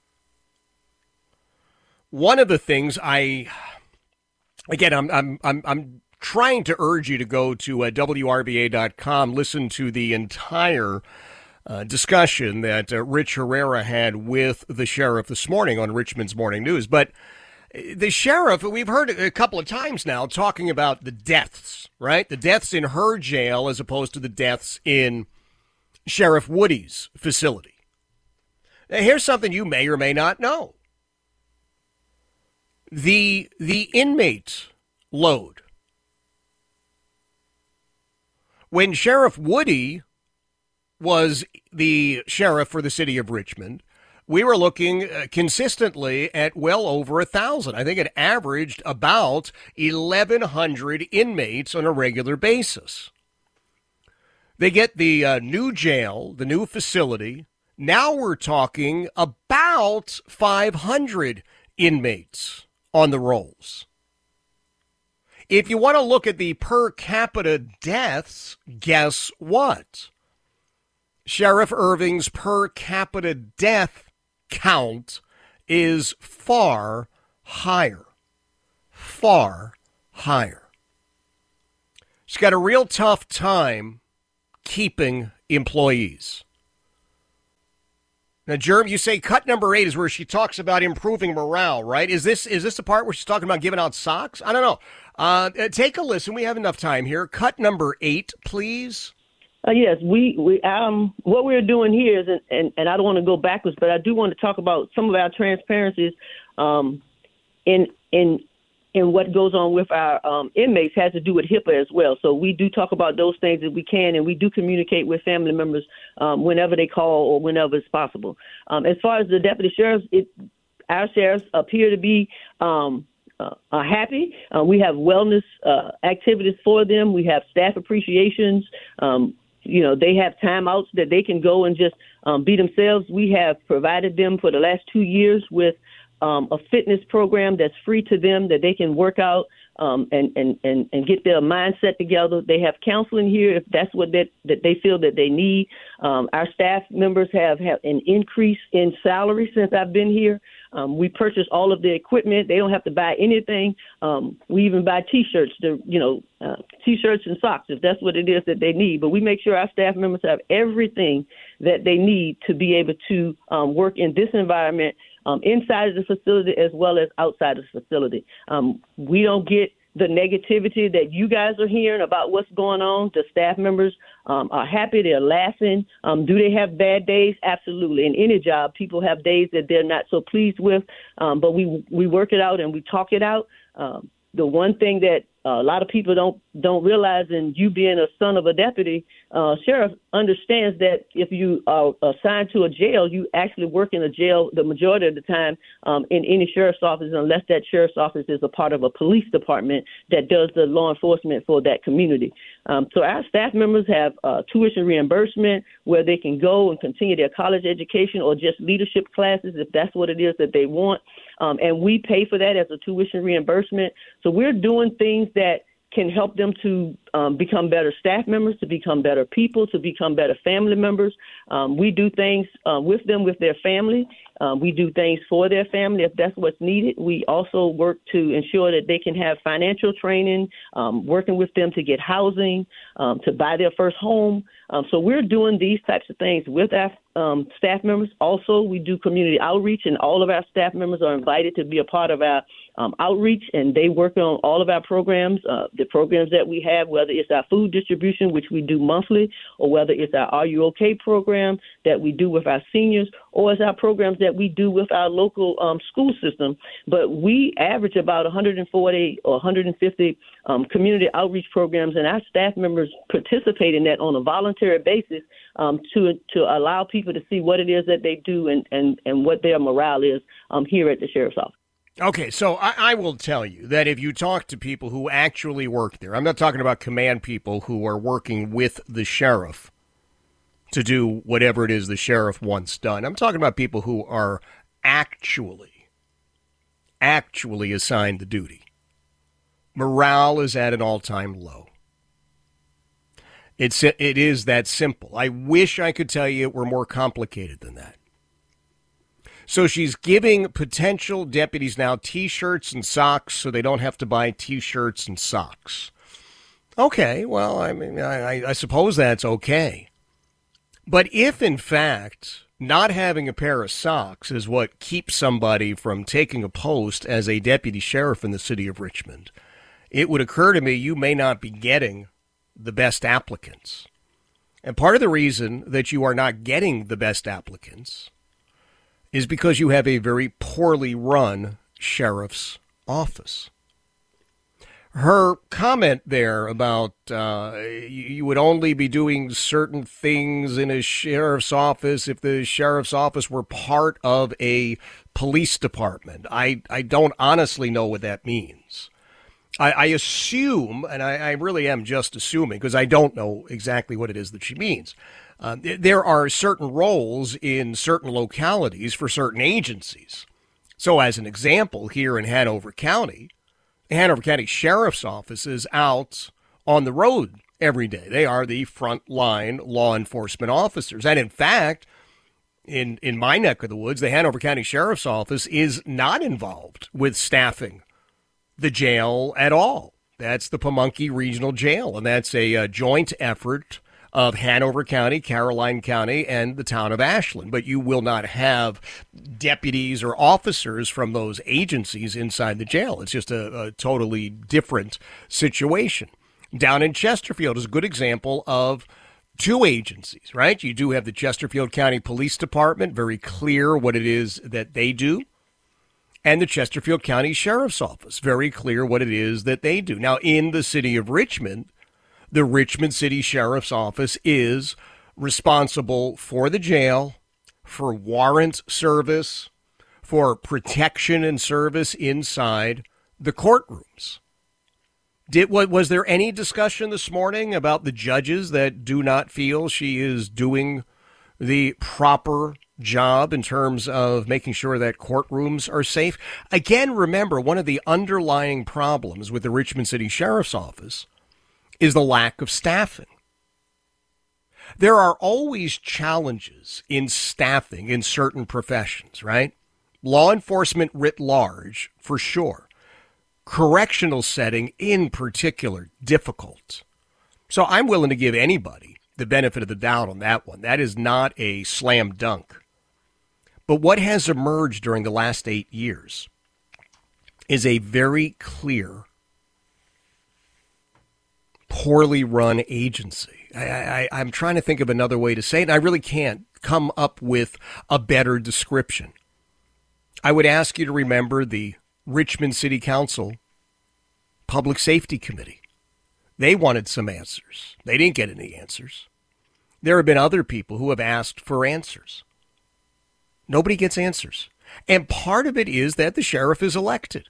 One of the things I, again, I'm I'm I'm I'm trying to urge you to go to uh, W R V A dot com, listen to the entire uh, discussion that uh, Rich Herrera had with the sheriff this morning on Richmond's Morning News. But the sheriff, we've heard a couple of times now talking about the deaths, right? The deaths in her jail as opposed to the deaths in Sheriff Woody's facility. Now, here's something you may or may not know. The the inmate load. When Sheriff Woody was the sheriff for the city of Richmond, we were looking uh, consistently at well over a thousand. I think it averaged about eleven hundred inmates on a regular basis. They get the uh, new jail, the new facility. Now we're talking about five hundred inmates on the rolls. If you want to look at the per capita deaths, guess what? Sheriff Irving's per capita death count is far higher. far higher. She's got a real tough time keeping employees. Now, Jerm, you say cut number eight is where she talks about improving morale, right? Is this is this the part where she's talking about giving out socks? I don't know. Uh, take a listen. We have enough time here. Cut number eight, please. Uh, yes, we, we um what we're doing here is, and, and, and I don't want to go backwards, but I do want to talk about some of our transparencies um, in in in what goes on with our um, inmates has to do with HIPAA as well. So we do talk about those things if we can, and we do communicate with family members um, whenever they call or whenever it's possible. Um, as far as the deputy sheriffs, it, our sheriffs appear to be um, uh, are happy. Uh, we have wellness uh, activities for them. We have staff appreciations. Um, you know, they have timeouts that they can go and just um, be themselves. We have provided them for the last two years with Um, a fitness program that's free to them that they can work out um, and, and, and, and get their mindset together. They have counseling here if that's what that, that they feel that they need. Um, our staff members have, have an increase in salary since I've been here. Um, we purchase all of the equipment. They don't have to buy anything. Um, we even buy T-shirts, to, you know, uh, T-shirts and socks if that's what it is that they need. But we make sure our staff members have everything that they need to be able to um, work in this environment Um, inside of the facility as well as outside of the facility. Um, we don't get the negativity that you guys are hearing about what's going on. The staff members um, are happy. They're laughing. Um, do they have bad days? Absolutely. In any job, people have days that they're not so pleased with, um, but we we work it out and we talk it out. Um, the one thing that uh, a lot of people don't don't realize, and you being a son of a deputy uh, sheriff understands that if you are assigned to a jail, you actually work in a jail the majority of the time um, in any sheriff's office, unless that sheriff's office is a part of a police department that does the law enforcement for that community. Um, so our staff members have uh, tuition reimbursement where they can go and continue their college education or just leadership classes if that's what it is that they want. Um, and we pay for that as a tuition reimbursement. So we're doing things that can help them to um, become better staff members, to become better people, to become better family members. Um, we do things uh, with them, with their family. Um, we do things for their family if that's what's needed. We also work to ensure that they can have financial training, um, working with them to get housing, um, to buy their first home. Um, so we're doing these types of things with our um, staff members. Also, we do community outreach, and all of our staff members are invited to be a part of our um, outreach, and they work on all of our programs, uh, the programs that we have, whether it's our food distribution, which we do monthly, or whether it's our Are You OK program that we do with our seniors, or it's our programs that we do with our local um, school system. But we average about one hundred forty or one hundred fifty um, community outreach programs, and our staff members participate in that on a voluntary basis um, to to allow people to see what it is that they do and, and, and what their morale is um, here at the Sheriff's Office. Okay, so I, I will tell you that if you talk to people who actually work there, I'm not talking about command people who are working with the sheriff to do whatever it is the sheriff wants done. I'm talking about people who are actually, actually assigned the duty. Morale is at an all-time low. It's, it is that simple. I wish I could tell you it were more complicated than that. So she's giving potential deputies now T-shirts and socks so they don't have to buy T-shirts and socks. Okay, well, I mean, I, I suppose that's okay. But if, in fact, not having a pair of socks is what keeps somebody from taking a post as a deputy sheriff in the city of Richmond, it would occur to me you may not be getting the best applicants. And part of the reason that you are not getting the best applicants is because you have a very poorly run sheriff's office. Her comment there about uh, you would only be doing certain things in a sheriff's office if the sheriff's office were part of a police department. I, I don't honestly know what that means. I, I assume, and I, I really am just assuming because I don't know exactly what it is that she means. Uh, there are certain roles in certain localities for certain agencies. So as an example, here in Hanover County, the Hanover County Sheriff's Office is out on the road every day. They are the frontline law enforcement officers. And in fact, in, in my neck of the woods, the Hanover County Sheriff's Office is not involved with staffing the jail at all. That's the Pamunkey Regional Jail, and that's a, a joint effort of Hanover County, Caroline County, and the town of Ashland. But you will not have deputies or officers from those agencies inside the jail. It's just a, a totally different situation. Down in Chesterfield is a good example of two agencies, right? You do have the Chesterfield County Police Department, very clear what it is that they do, and the Chesterfield County Sheriff's Office, very clear what it is that they do. Now, in the city of Richmond, the Richmond City Sheriff's Office is responsible for the jail, for warrant service, for protection and service inside the courtrooms. Did what was there any discussion this morning about the judges that do not feel she is doing the proper job in terms of making sure that courtrooms are safe? Again, remember, one of the underlying problems with the Richmond City Sheriff's Office is the lack of staffing. There are always challenges in staffing in certain professions, right? Law enforcement writ large, for sure. Correctional setting in particular, difficult. So I'm willing to give anybody the benefit of the doubt on that one. That is not a slam dunk. But what has emerged during the last eight years is a very clear, poorly run agency. I, I, I'm trying to think of another way to say it, and I really can't come up with a better description. I would ask you to remember the Richmond City Council Public Safety Committee. They wanted some answers. They didn't get any answers. There have been other people who have asked for answers. Nobody gets answers. And part of it is that the sheriff is elected.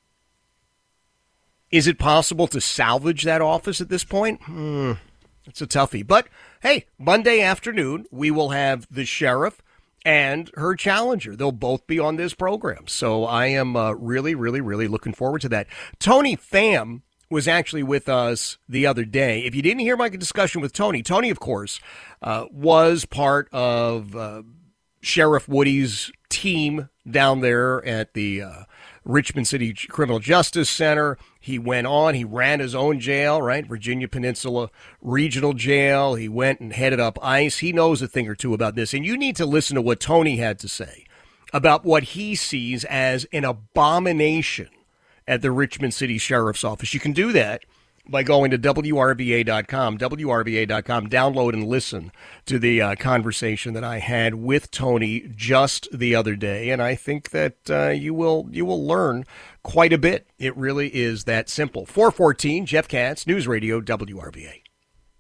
Is it possible to salvage that office at this point? Hmm, it's a toughie. But, hey, Monday afternoon, we will have the sheriff and her challenger. They'll both be on this program. So I am uh, really, really, really looking forward to that. Tony Pham was actually with us the other day. If you didn't hear my discussion with Tony, Tony, of course, uh, was part of uh, Sheriff Woody's team down there at the uh, Richmond City Criminal Justice Center. He went on, he ran his own jail, right? Virginia Peninsula Regional Jail. He went and headed up ICE. He knows a thing or two about this. And you need to listen to what Tony had to say about what he sees as an abomination at the Richmond City Sheriff's Office. You can do that by going to W R V A dot com, W R V A dot com. Download and listen to the uh, conversation that I had with Tony just the other day, and I think that uh, you will you will learn quite a bit. It really is that simple. four fourteen, Jeff Katz, News Radio, W R V A.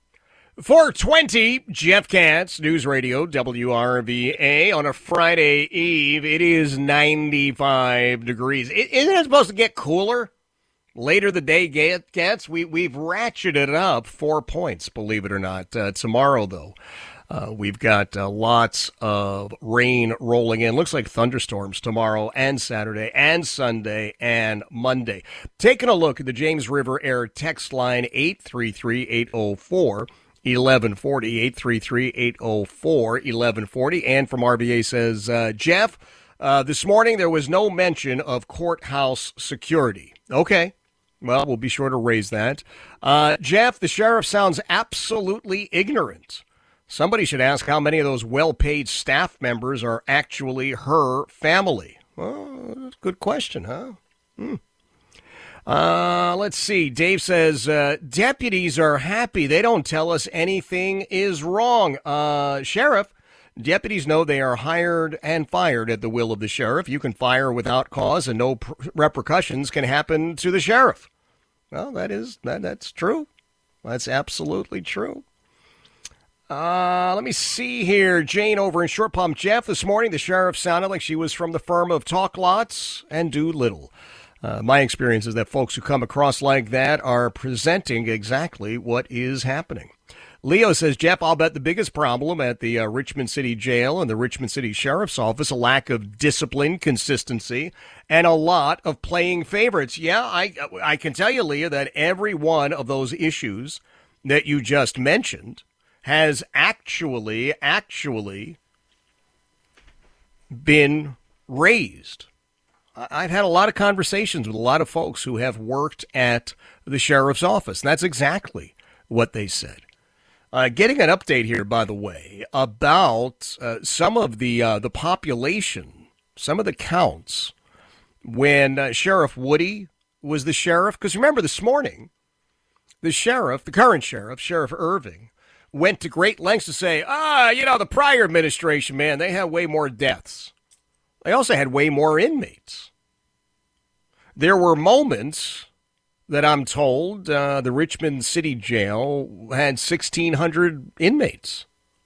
four twenty, Jeff Katz, News Radio, W R V A. On a Friday eve, it is ninety-five degrees. Isn't it supposed to get cooler? Later the day gets, we, we've ratcheted it up four points, believe it or not. Uh, tomorrow, though, uh, we've got uh, lots of rain rolling in. Looks like thunderstorms tomorrow and Saturday and Sunday and Monday. Taking a look at the James River Air text line, eight three three, eight oh four, eleven forty, eight three three, eight oh four, eleven forty. And from R V A says, uh, Jeff, uh, this morning there was no mention of courthouse security. Okay. Well, we'll be sure to raise that. Uh, Jeff, the sheriff sounds absolutely ignorant. Somebody should ask how many of those well-paid staff members are actually her family. Well, that's a good question, huh? Hmm. Uh, let's see. Dave says, uh, deputies are happy. They don't tell us anything is wrong. Uh, sheriff, deputies know they are hired and fired at the will of the sheriff. You can fire without cause, and no pr- repercussions can happen to the sheriff. Well, that is that that's true. That's absolutely true. Uh, let me see here. Jane over in Short Palm. Jeff, this morning the sheriff sounded like she was from the firm of Talk Lots and Do Little. Uh, my experience is that folks who come across like that are presenting exactly what is happening. Leo says, Jeff, I'll bet the biggest problem at the uh, Richmond City Jail and the Richmond City Sheriff's Office, a lack of discipline, consistency, and a lot of playing favorites. Yeah, I I can tell you, Leo, that every one of those issues that you just mentioned has actually, actually been raised. I've had a lot of conversations with a lot of folks who have worked at the sheriff's office, and that's exactly what they said. Uh, getting an update here, by the way, about uh, some of the uh, the population, some of the counts when uh, Sheriff Woody was the sheriff. Because remember, this morning, the sheriff, the current sheriff, Sheriff Irving, went to great lengths to say, ah, you know, the prior administration, man, they had way more deaths. They also had way more inmates. There were moments that I'm told uh, the Richmond City Jail had sixteen hundred inmates.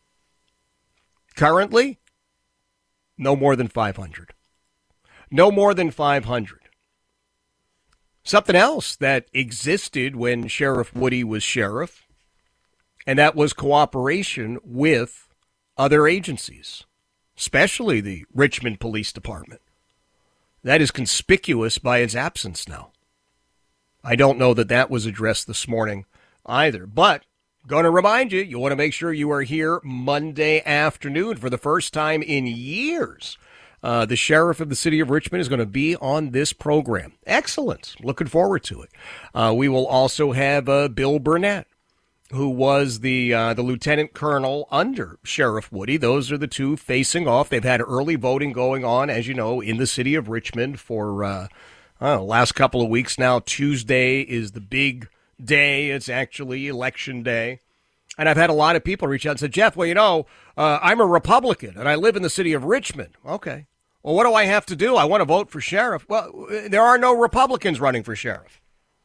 Currently, no more than five hundred. No more than five hundred. Something else that existed when Sheriff Woody was sheriff, and that was cooperation with other agencies, especially the Richmond Police Department. That is conspicuous by its absence now. I don't know that that was addressed this morning either, but going to remind you, you want to make sure you are here Monday afternoon for the first time in years. Uh, the sheriff of the city of Richmond is going to be on this program. Excellent. Looking forward to it. Uh, we will also have uh, Bill Burnett, who was the uh, the lieutenant colonel under Sheriff Woody. Those are the two facing off. They've had early voting going on, as you know, in the city of Richmond for uh Uh, last couple of weeks now. Tuesday is the big day. It's actually election day. And I've had a lot of people reach out and say, Jeff, well, you know, uh, I'm a Republican and I live in the city of Richmond. Okay. Well, what do I have to do? I want to vote for sheriff. Well, there are no Republicans running for sheriff.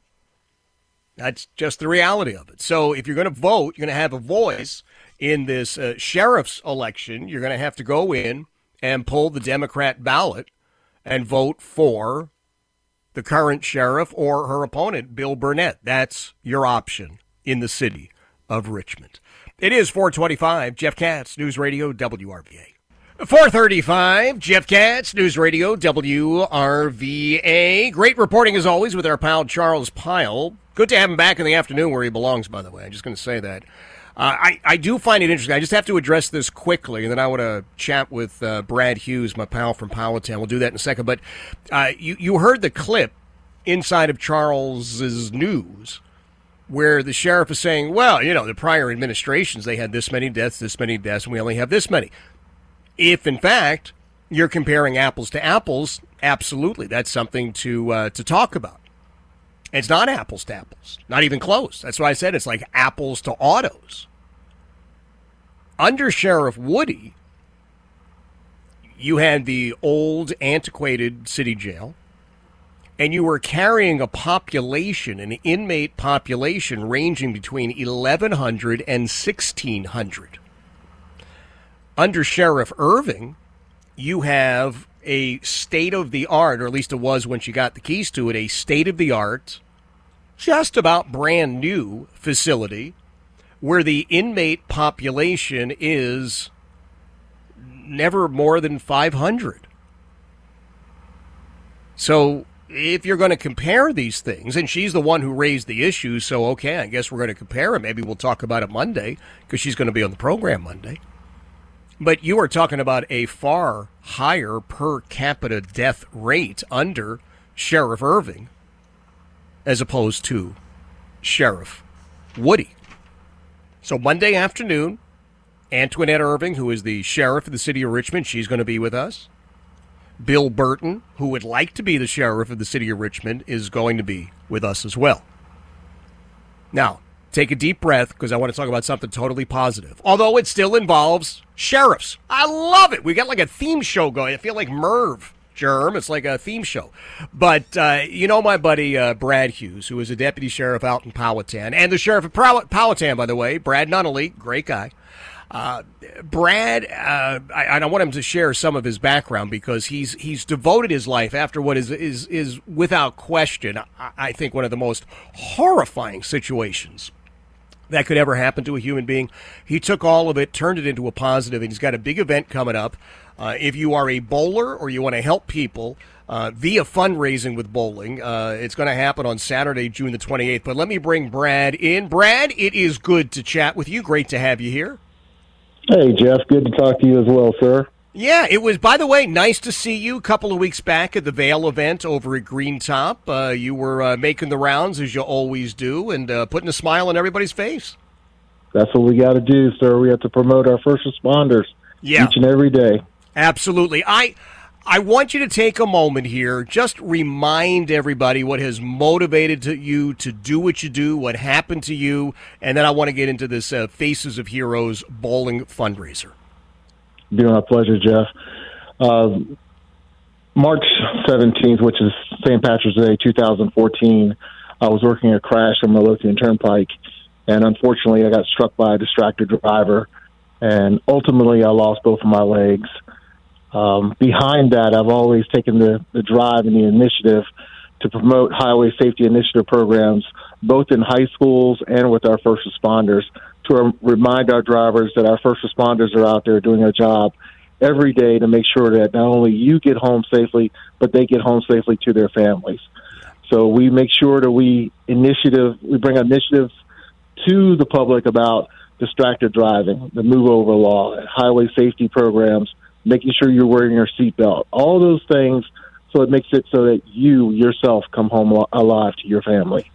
That's just the reality of it. So if you're going to vote, you're going to have a voice in this uh, sheriff's election. You're going to have to go in and pull the Democrat ballot and vote for the current sheriff or her opponent, Bill Burnett. That's your option in the city of Richmond. It is four twenty-five, Jeff Katz, News Radio, W R V A. four thirty-five, Jeff Katz, News Radio, W R V A. Great reporting as always with our pal Charles Pyle. Good to have him back in the afternoon where he belongs, by the way. I'm just going to say that. Uh, I, I do find it interesting. I just have to address this quickly, and then I want to chat with uh, Brad Hughes, my pal from Powhatan. We'll do that in a second. But uh, you, you heard the clip inside of Charles's news where the sheriff is saying, well, you know, the prior administrations, they had this many deaths, this many deaths, and we only have this many. If, in fact, you're comparing apples to apples, absolutely, that's something to uh, to talk about. It's not apples to apples, not even close. That's why I said it's like apples to autos. Under Sheriff Woody, you had the old, antiquated city jail, and you were carrying a population, an inmate population ranging between eleven hundred and sixteen hundred. Under Sheriff Irving, you have a state-of-the-art, or at least it was when she got the keys to it, a state-of-the-art, just about brand new facility where the inmate population is never more than five hundred. So if you're going to compare these things, and she's the one who raised the issue, so okay, I guess we're going to compare it. Maybe we'll talk about it Monday because she's going to be on the program Monday. But you are talking about a far higher per capita death rate under Sheriff Irving as opposed to Sheriff Woody. So Monday afternoon, Antoinette Irving, who is the sheriff of the city of Richmond, she's going to be with us. Bill Burton, who would like to be the sheriff of the city of Richmond, is going to be with us as well. Now, take a deep breath because I want to talk about something totally positive. Although it still involves sheriffs. I love it. We got like a theme show going. I feel like Merv, Germ. It's like a theme show. But uh, you know my buddy uh, Brad Hughes, who is a deputy sheriff out in Powhatan, and the sheriff of Pow- Powhatan, by the way, Brad Nunnally, great guy. Uh, Brad, uh, I, I want him to share some of his background because he's he's devoted his life after what is is is without question, I, I think, one of the most horrifying situations that could ever happen to a human being. He took all of it, turned it into a positive, and he's got a big event coming up. Uh, if you are a bowler or you want to help people uh, via fundraising with bowling, uh, it's going to happen on Saturday, June the twenty-eighth. But let me bring Brad in. Brad, it is good to chat with you. Great to have you here. Hey, Jeff. Good to talk to you as well, sir. Yeah, it was, by the way, nice to see you a couple of weeks back at the Vail event over at Green Top. Uh, you were uh, making the rounds, as you always do, and uh, putting a smile on everybody's face. That's what we got to do, sir. We have to promote our first responders yeah. each and every day. Absolutely. I I want you to take a moment here, just remind everybody what has motivated to you to do what you do, what happened to you, and then I want to get into this uh, Faces of Heroes bowling fundraiser. Be my pleasure, Jeff. Uh, March seventeenth, which is Saint Patrick's Day, two thousand fourteen, I was working a crash on Midlothian Turnpike, and unfortunately I got struck by a distracted driver, and ultimately I lost both of my legs. Um, behind that, I've always taken the, the drive and the initiative to promote highway safety initiative programs, both in high schools and with our first responders, to remind our drivers that our first responders are out there doing a job every day to make sure that not only you get home safely, but they get home safely to their families. So we make sure that we initiative, we bring initiatives to the public about distracted driving, the move over law, highway safety programs, making sure you're wearing your seatbelt, all those things, so it makes it so that you yourself come home alive to your family.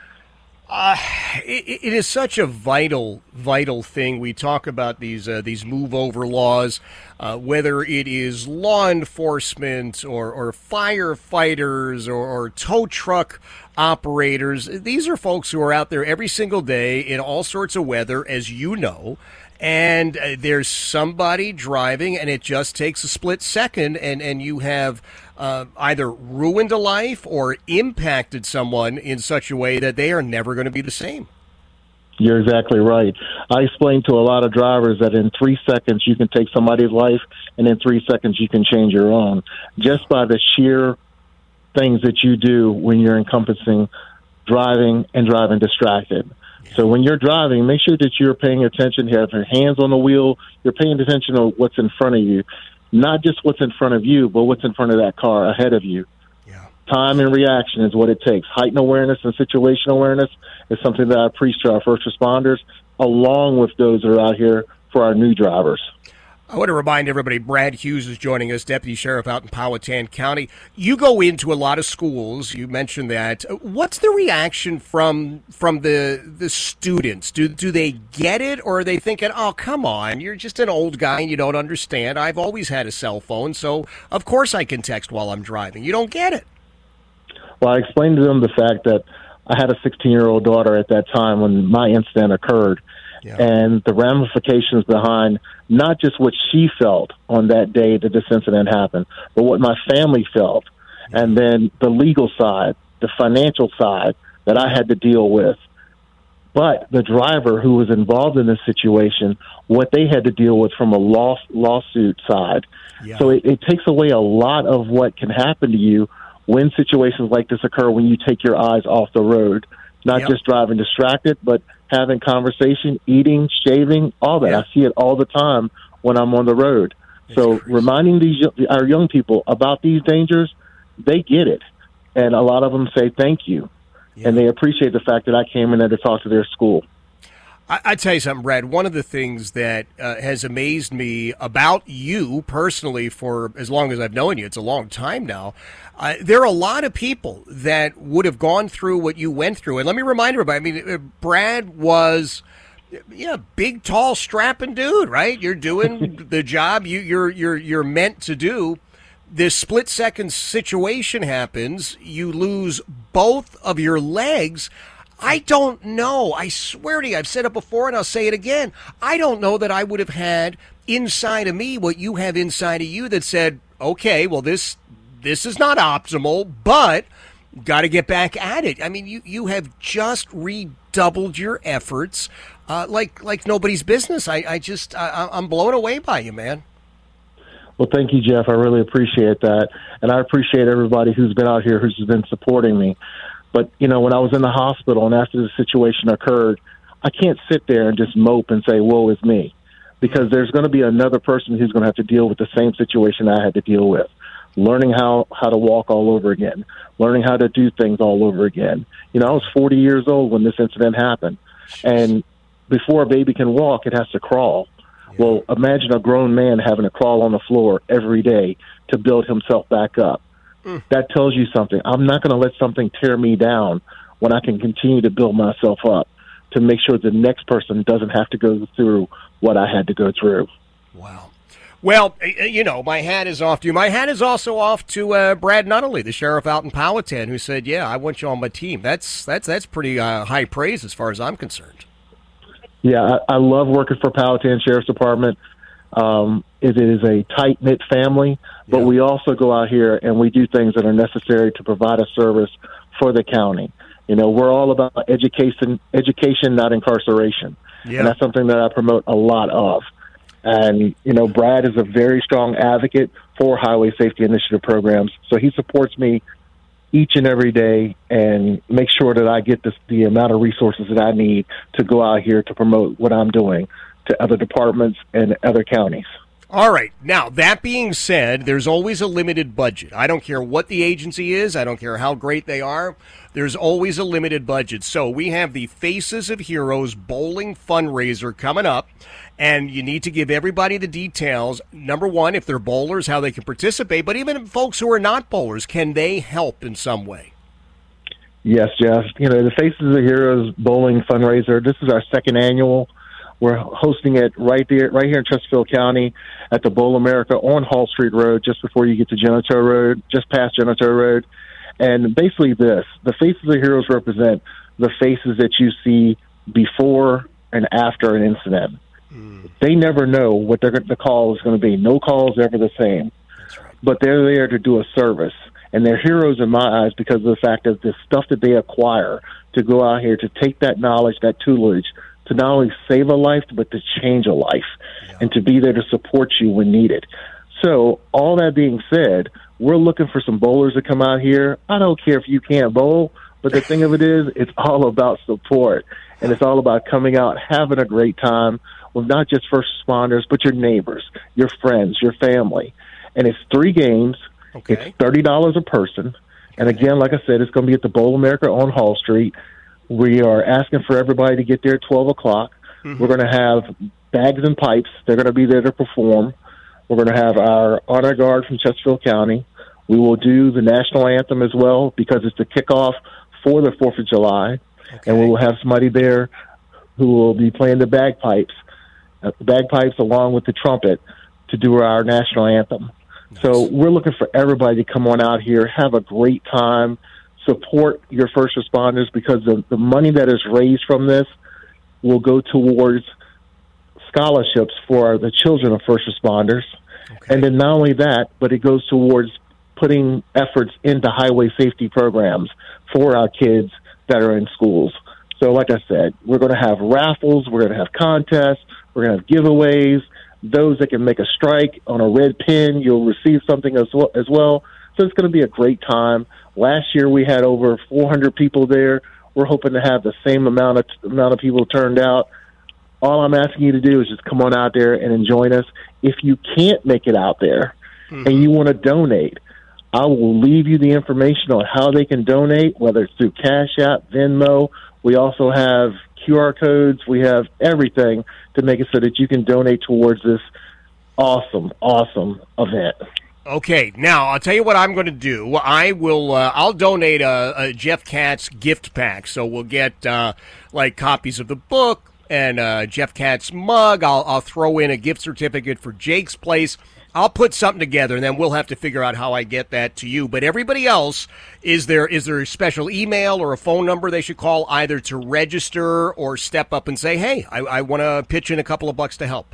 Uh, it, it is such a vital, vital thing. We talk about these uh, these move over laws, uh, whether it is law enforcement or, or firefighters or, or tow truck operators. These are folks who are out there every single day in all sorts of weather, as you know. And uh, there's somebody driving, and it just takes a split second, and, and you have uh, either ruined a life or impacted someone in such a way that they are never going to be the same. You're exactly right. I explain to a lot of drivers that in three seconds you can take somebody's life, and in three seconds you can change your own, just by the sheer things that you do when you're encompassing driving and driving distracted. So when you're driving, make sure that you're paying attention. You have your hands on the wheel. You're paying attention to what's in front of you, not just what's in front of you, but what's in front of that car ahead of you. Yeah. Time and reaction is what it takes. Heightened awareness and situational awareness is something that I preach to our first responders, along with those that are out here for our new drivers. I want to remind everybody, Brad Hughes is joining us, Deputy Sheriff out in Powhatan County. You go into a lot of schools. You mentioned that. What's the reaction from from the the students? Do do they get it, or are they thinking, oh, come on, you're just an old guy and you don't understand. I've always had a cell phone, so of course I can text while I'm driving. You don't get it. Well, I explained to them the fact that I had a sixteen-year-old daughter at that time when my incident occurred. Yeah. And the ramifications behind not just what she felt on that day that this incident happened, but what my family felt, yeah. And then the legal side, the financial side that I had to deal with. But the driver who was involved in this situation, what they had to deal with from a law, lawsuit side. Yeah. So it, it takes away a lot of what can happen to you when situations like this occur, when you take your eyes off the road, not yep. just driving distracted, but having conversation, eating, shaving, all that. Yeah. I see it all the time when I'm on the road. That's so crazy. Reminding these our young people about these dangers, they get it. And a lot of them say thank you. Yeah. And they appreciate the fact that I came in there to talk to their school. I, I tell you something, Brad, one of the things that uh, has amazed me about you personally for as long as I've known you, it's a long time now, uh, there are a lot of people that would have gone through what you went through. And let me remind everybody, I mean, uh, Brad was... Yeah, big, tall, strapping dude, right? You're doing the job you, you're you're you're meant to do. This split second situation happens. You lose both of your legs. I don't know. I swear to you, I've said it before and I'll say it again. I don't know that I would have had inside of me what you have inside of you that said, okay, well, this this is not optimal, but got to get back at it. I mean, you, you have just redoubled your efforts. Uh, like like nobody's business. I, I just, I, I'm blown away by you, man. Well, thank you, Jeff. I really appreciate that. And I appreciate everybody who's been out here, who's been supporting me. But, you know, when I was in the hospital and after the situation occurred, I can't sit there and just mope and say, woe is me. Because there's going to be another person who's going to have to deal with the same situation I had to deal with. Learning how, how to walk all over again. Learning how to do things all over again. You know, I was forty years old when this incident happened. And before a baby can walk, it has to crawl. Well, imagine a grown man having to crawl on the floor every day to build himself back up. Mm. That tells you something. I'm not going to let something tear me down when I can continue to build myself up to make sure the next person doesn't have to go through what I had to go through. Wow. Well, you know, my hat is off to you. My hat is also off to uh, Brad Nunnally, the sheriff out in Powhatan, who said, yeah, I want you on my team. That's that's that's pretty uh, high praise as far as I'm concerned. Yeah, I, I love working for Powhatan Sheriff's Department. Um, it is a tight-knit family, but yeah. we also go out here and we do things that are necessary to provide a service for the county. You know, we're all about education, education, not incarceration. Yeah. And that's something that I promote a lot of. And, you know, Brad is a very strong advocate for Highway Safety Initiative programs, so he supports me each and every day and make sure that I get this, the amount of resources that I need to go out here to promote what I'm doing to other departments and other counties. All right. Now, that being said, there's always a limited budget. I don't care what the agency is. I don't care how great they are. There's always a limited budget. So we have the Faces of Heroes bowling fundraiser coming up, and you need to give everybody the details. Number one, if they're bowlers, how they can participate, but even folks who are not bowlers, can they help in some way? Yes, Jeff. You know, the Faces of Heroes bowling fundraiser, this is our second annual. We're hosting it right there, right here in Chesterfield County at the Bowl America on Hall Street Road, just before you get to Genito Road, just past Genito Road. And basically this, the Faces of Heroes represent the faces that you see before and after an incident. Mm. They never know what they're, the call is going to be. No call is ever the same. That's right. But they're there to do a service. And they're heroes in my eyes because of the fact that the stuff that they acquire to go out here to take that knowledge, that tutelage, to not only save a life, but to change a life, yeah. and to be there to support you when needed. So all that being said, we're looking for some bowlers to come out here. I don't care if you can't bowl, but the thing of it is, it's all about support, and it's all about coming out, having a great time with not just first responders, but your neighbors, your friends, your family. And it's three games. Okay. It's thirty dollars a person. And again, like I said, it's going to be at the Bowl America on Hall Street. We are asking for everybody to get there at twelve o'clock. Mm-hmm. We're going to have bags and pipes. They're going to be there to perform. We're going to have our honor guard from Chesterfield County. We will do the national anthem as well because it's the kickoff for the fourth of July. Okay. And we will have somebody there who will be playing the bagpipes, uh, the bagpipes along with the trumpet to do our national anthem. Nice. So we're looking for everybody to come on out here, have a great time, support your first responders because the, the money that is raised from this will go towards scholarships for the children of first responders. Okay. And then not only that, but it goes towards putting efforts into highway safety programs for our kids that are in schools. So like I said, we're going to have raffles, we're going to have contests, we're going to have giveaways. Those that can make a strike on a red pin, you'll receive something as well. As well. So it's going to be a great time. Last year we had over four hundred people there. We're hoping to have the same amount of amount of people turned out. All I'm asking you to do is just come on out there and join us. If you can't make it out there mm-hmm. and you want to donate, I will leave you the information on how they can donate, whether it's through Cash App, Venmo. We also have Q R codes. We have everything to make it so that you can donate towards this awesome, awesome event. Okay, now I'll tell you what I'm going to do. I will. Uh, I'll donate a, a Jeff Katz gift pack, so we'll get uh, like copies of the book and uh, Jeff Katz mug. I'll, I'll throw in a gift certificate for Jake's Place. I'll put something together, and then we'll have to figure out how I get that to you. But everybody else, is there is there a special email or a phone number they should call either to register or step up and say, hey, I, I want to pitch in a couple of bucks to help?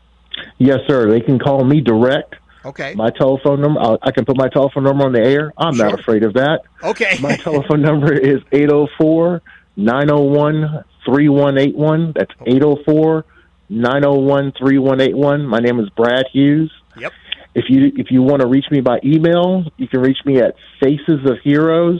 Yes, sir. They can call me direct. Okay. My telephone number, I'll, I can put my telephone number on the air. I'm sure. Not afraid of that. Okay. My telephone number is eight oh four, nine oh one, three one eight one. That's eight oh four, nine oh one, three one eight one. My name is Brad Hughes. Yep. If you if you want to reach me by email, you can reach me at Faces of Heroes,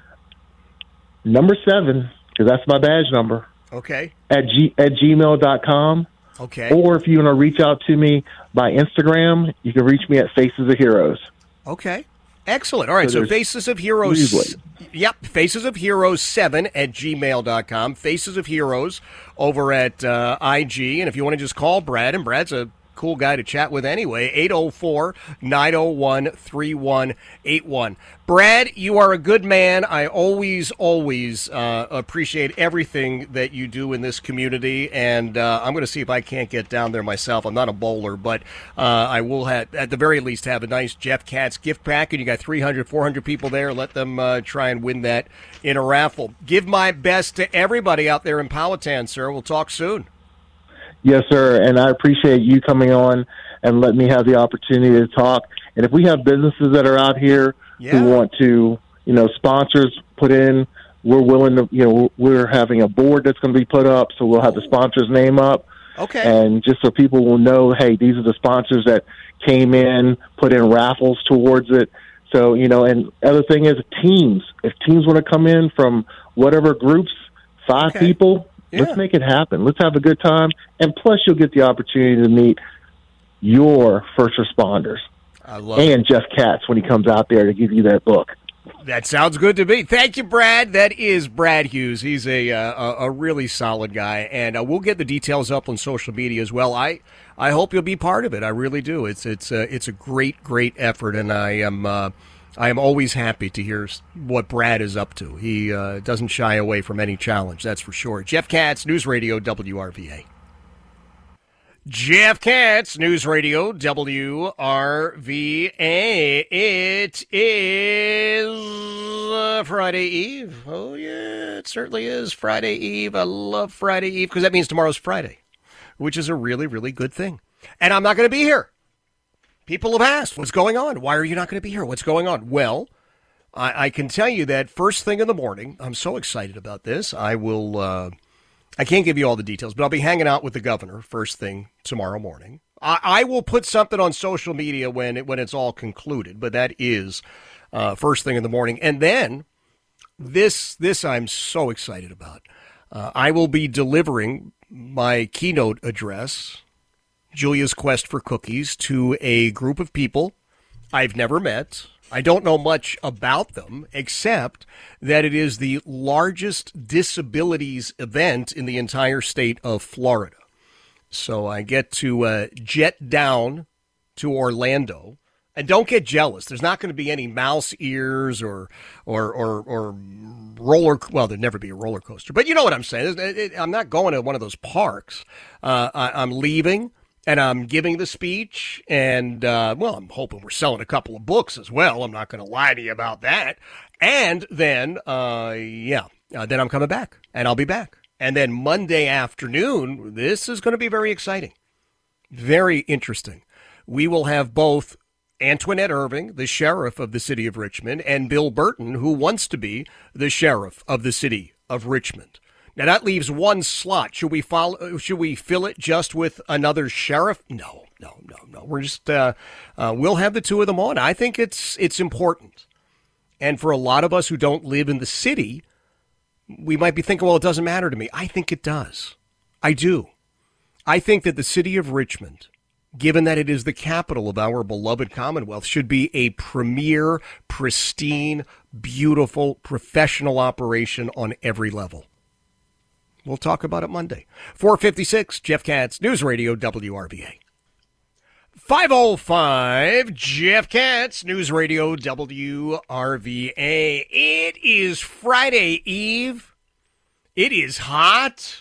number seven, because that's my badge number. Okay. At, g, at gmail dot com. Okay. Or if you want to reach out to me by Instagram, you can reach me at Faces of Heroes. Okay. Excellent. All right, so, so Faces of Heroes. Yep, Faces of Heroes seven at gmail dot com. Faces of Heroes over at uh, I G. And if you want to just call Brad, and Brad's a cool guy to chat with anyway, eight oh four, nine oh one, three one eight one. Brad, you are a good man. I always, always uh, appreciate everything that you do in this community, and uh, I'm going to see if I can't get down there myself. I'm not a bowler, but uh, I will, have, at the very least, have a nice Jeff Katz gift pack, and you got three hundred, four hundred people there. Let them uh, try and win that in a raffle. Give my best to everybody out there in Powhatan, sir. We'll talk soon. Yes, sir, and I appreciate you coming on and letting me have the opportunity to talk. And if we have businesses that are out here yeah. who want to, you know, sponsors put in, we're willing to, you know, we're having a board that's going to be put up, so we'll have the sponsor's name up. Okay. And just so people will know, hey, these are the sponsors that came in, put in raffles towards it. So, you know, and other thing is teams. If teams want to come in from whatever groups, five okay. people, Yeah. let's make it happen. Let's have a good time. And plus, you'll get the opportunity to meet your first responders. I love and it. Jeff Katz when he comes out there to give you that book. That sounds good to me. Thank you, Brad. That is Brad Hughes. He's a uh, a really solid guy, and uh, we'll get the details up on social media as well. I I hope you'll be part of it. I really do. It's it's uh, it's a great great effort, and I am. Uh, I am always happy to hear what Brad is up to. He uh, doesn't shy away from any challenge, that's for sure. Jeff Katz, News Radio W R V A. Jeff Katz, News Radio W R V A. It is uh, Friday Eve. Oh, yeah, it certainly is Friday Eve. I love Friday Eve because that means tomorrow's Friday, which is a really, really good thing. And I'm not going to be here. People have asked, what's going on? Why are you not going to be here? What's going on? Well, I, I can tell you that first thing in the morning, I'm so excited about this. I will, uh, I can't give you all the details, but I'll be hanging out with the governor first thing tomorrow morning. I, I will put something on social media when it, when it's all concluded, but that is uh, first thing in the morning. And then this, this I'm so excited about. Uh, I will be delivering my keynote address, Julia's Quest for Cookies, to a group of people I've never met. I don't know much about them, except that it is the largest disabilities event in the entire state of Florida. So I get to uh, jet down to Orlando. And don't get jealous. There's not going to be any mouse ears or or or, or roller. Well, there'd never be a roller coaster. But you know what I'm saying. It, it, I'm not going to one of those parks. Uh, I, I'm leaving. And I'm giving the speech, and, uh, well, I'm hoping we're selling a couple of books as well. I'm not going to lie to you about that. And then, uh, yeah, uh, then I'm coming back, and I'll be back. And then Monday afternoon, this is going to be very exciting, very interesting. We will have both Antoinette Irving, the sheriff of the city of Richmond, and Bill Burton, who wants to be the sheriff of the city of Richmond. Now, that leaves one slot. Should we follow, should we fill it just with another sheriff? No, no, no, no. We're just, uh, uh, we'll have the two of them on. I think it's, it's important. And for a lot of us who don't live in the city, we might be thinking, well, it doesn't matter to me. I think it does. I do. I think that the city of Richmond, given that it is the capital of our beloved Commonwealth, should be a premier, pristine, beautiful, professional operation on every level. We'll talk about it Monday. four fifty-six, Jeff Katz, News Radio W R V A. five oh five, Jeff Katz, News Radio W R V A. It is Friday Eve. It is hot.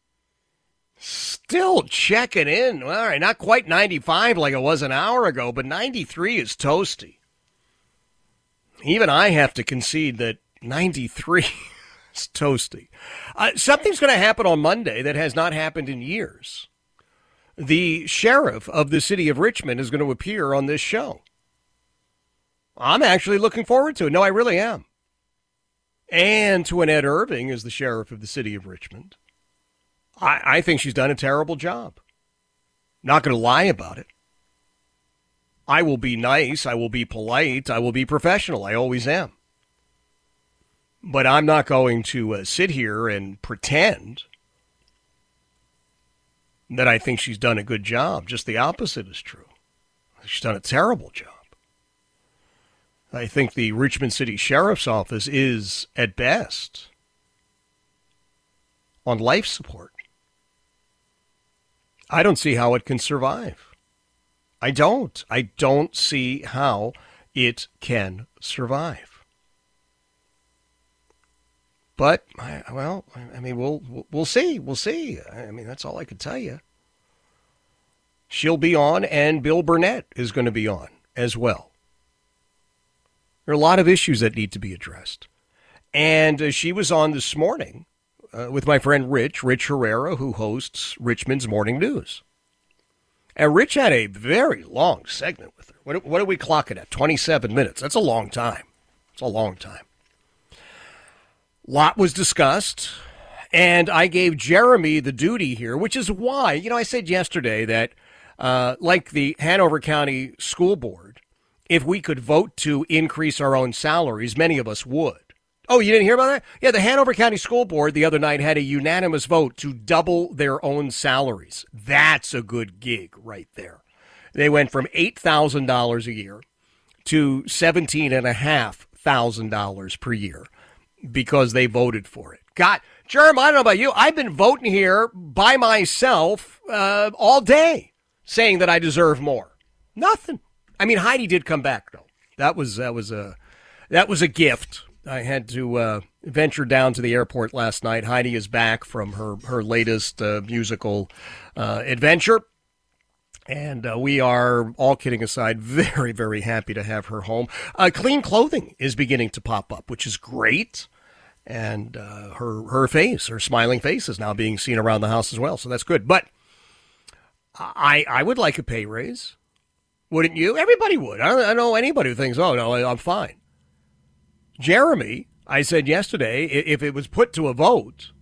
Still checking in. All right, not quite ninety-five like it was an hour ago, but ninety-three is toasty. Even I have to concede that ninety-three is toasty. Uh, something's going to happen on Monday that has not happened in years. The sheriff of the city of Richmond is going to appear on this show. I'm actually looking forward to it. No, I really am. Antoinette Irving is the sheriff of the city of Richmond. I, I think she's done a terrible job. Not going to lie about it. I will be nice. I will be polite. I will be professional. I always am. But I'm not going to uh, sit here and pretend that I think she's done a good job. Just the opposite is true. She's done a terrible job. I think the Richmond City Sheriff's Office is, at best, on life support. I don't see how it can survive. I don't. I don't see how it can survive. But, well, I mean, we'll we'll see. We'll see. I mean, that's all I can tell you. She'll be on, and Bill Burnett is going to be on as well. There are a lot of issues that need to be addressed. And uh, she was on this morning uh, with my friend Rich, Rich Herrera, who hosts Richmond's Morning News. And Rich had a very long segment with her. What, what are we clocking at? twenty-seven minutes. That's a long time. It's a long time. Lot was discussed, and I gave Jeremy the duty here, which is why, you know, I said yesterday that, uh, like the Hanover County School Board, if we could vote to increase our own salaries, many of us would. Oh, you didn't hear about that? Yeah, the Hanover County School Board the other night had a unanimous vote to double their own salaries. That's a good gig right there. They went from eight thousand dollars a year to seventeen thousand five hundred dollars per year because they voted for it. God, Jerm, I don't know about you. I've been voting here by myself uh, all day saying that I deserve more. Nothing. I mean, Heidi did come back, though. That was that was a that was a gift. I had to uh, venture down to the airport last night. Heidi is back from her her latest uh, musical uh, adventure, and uh, we are, all kidding aside, very, very happy to have her home. Uh, clean clothing is beginning to pop up, which is great, and uh, her her face, her smiling face, is now being seen around the house as well, so that's good. But I I would like a pay raise. Wouldn't you? Everybody would. I don't, I don't know anybody who thinks, oh, no, I'm fine. Jeremy, I said yesterday, if it was put to a vote,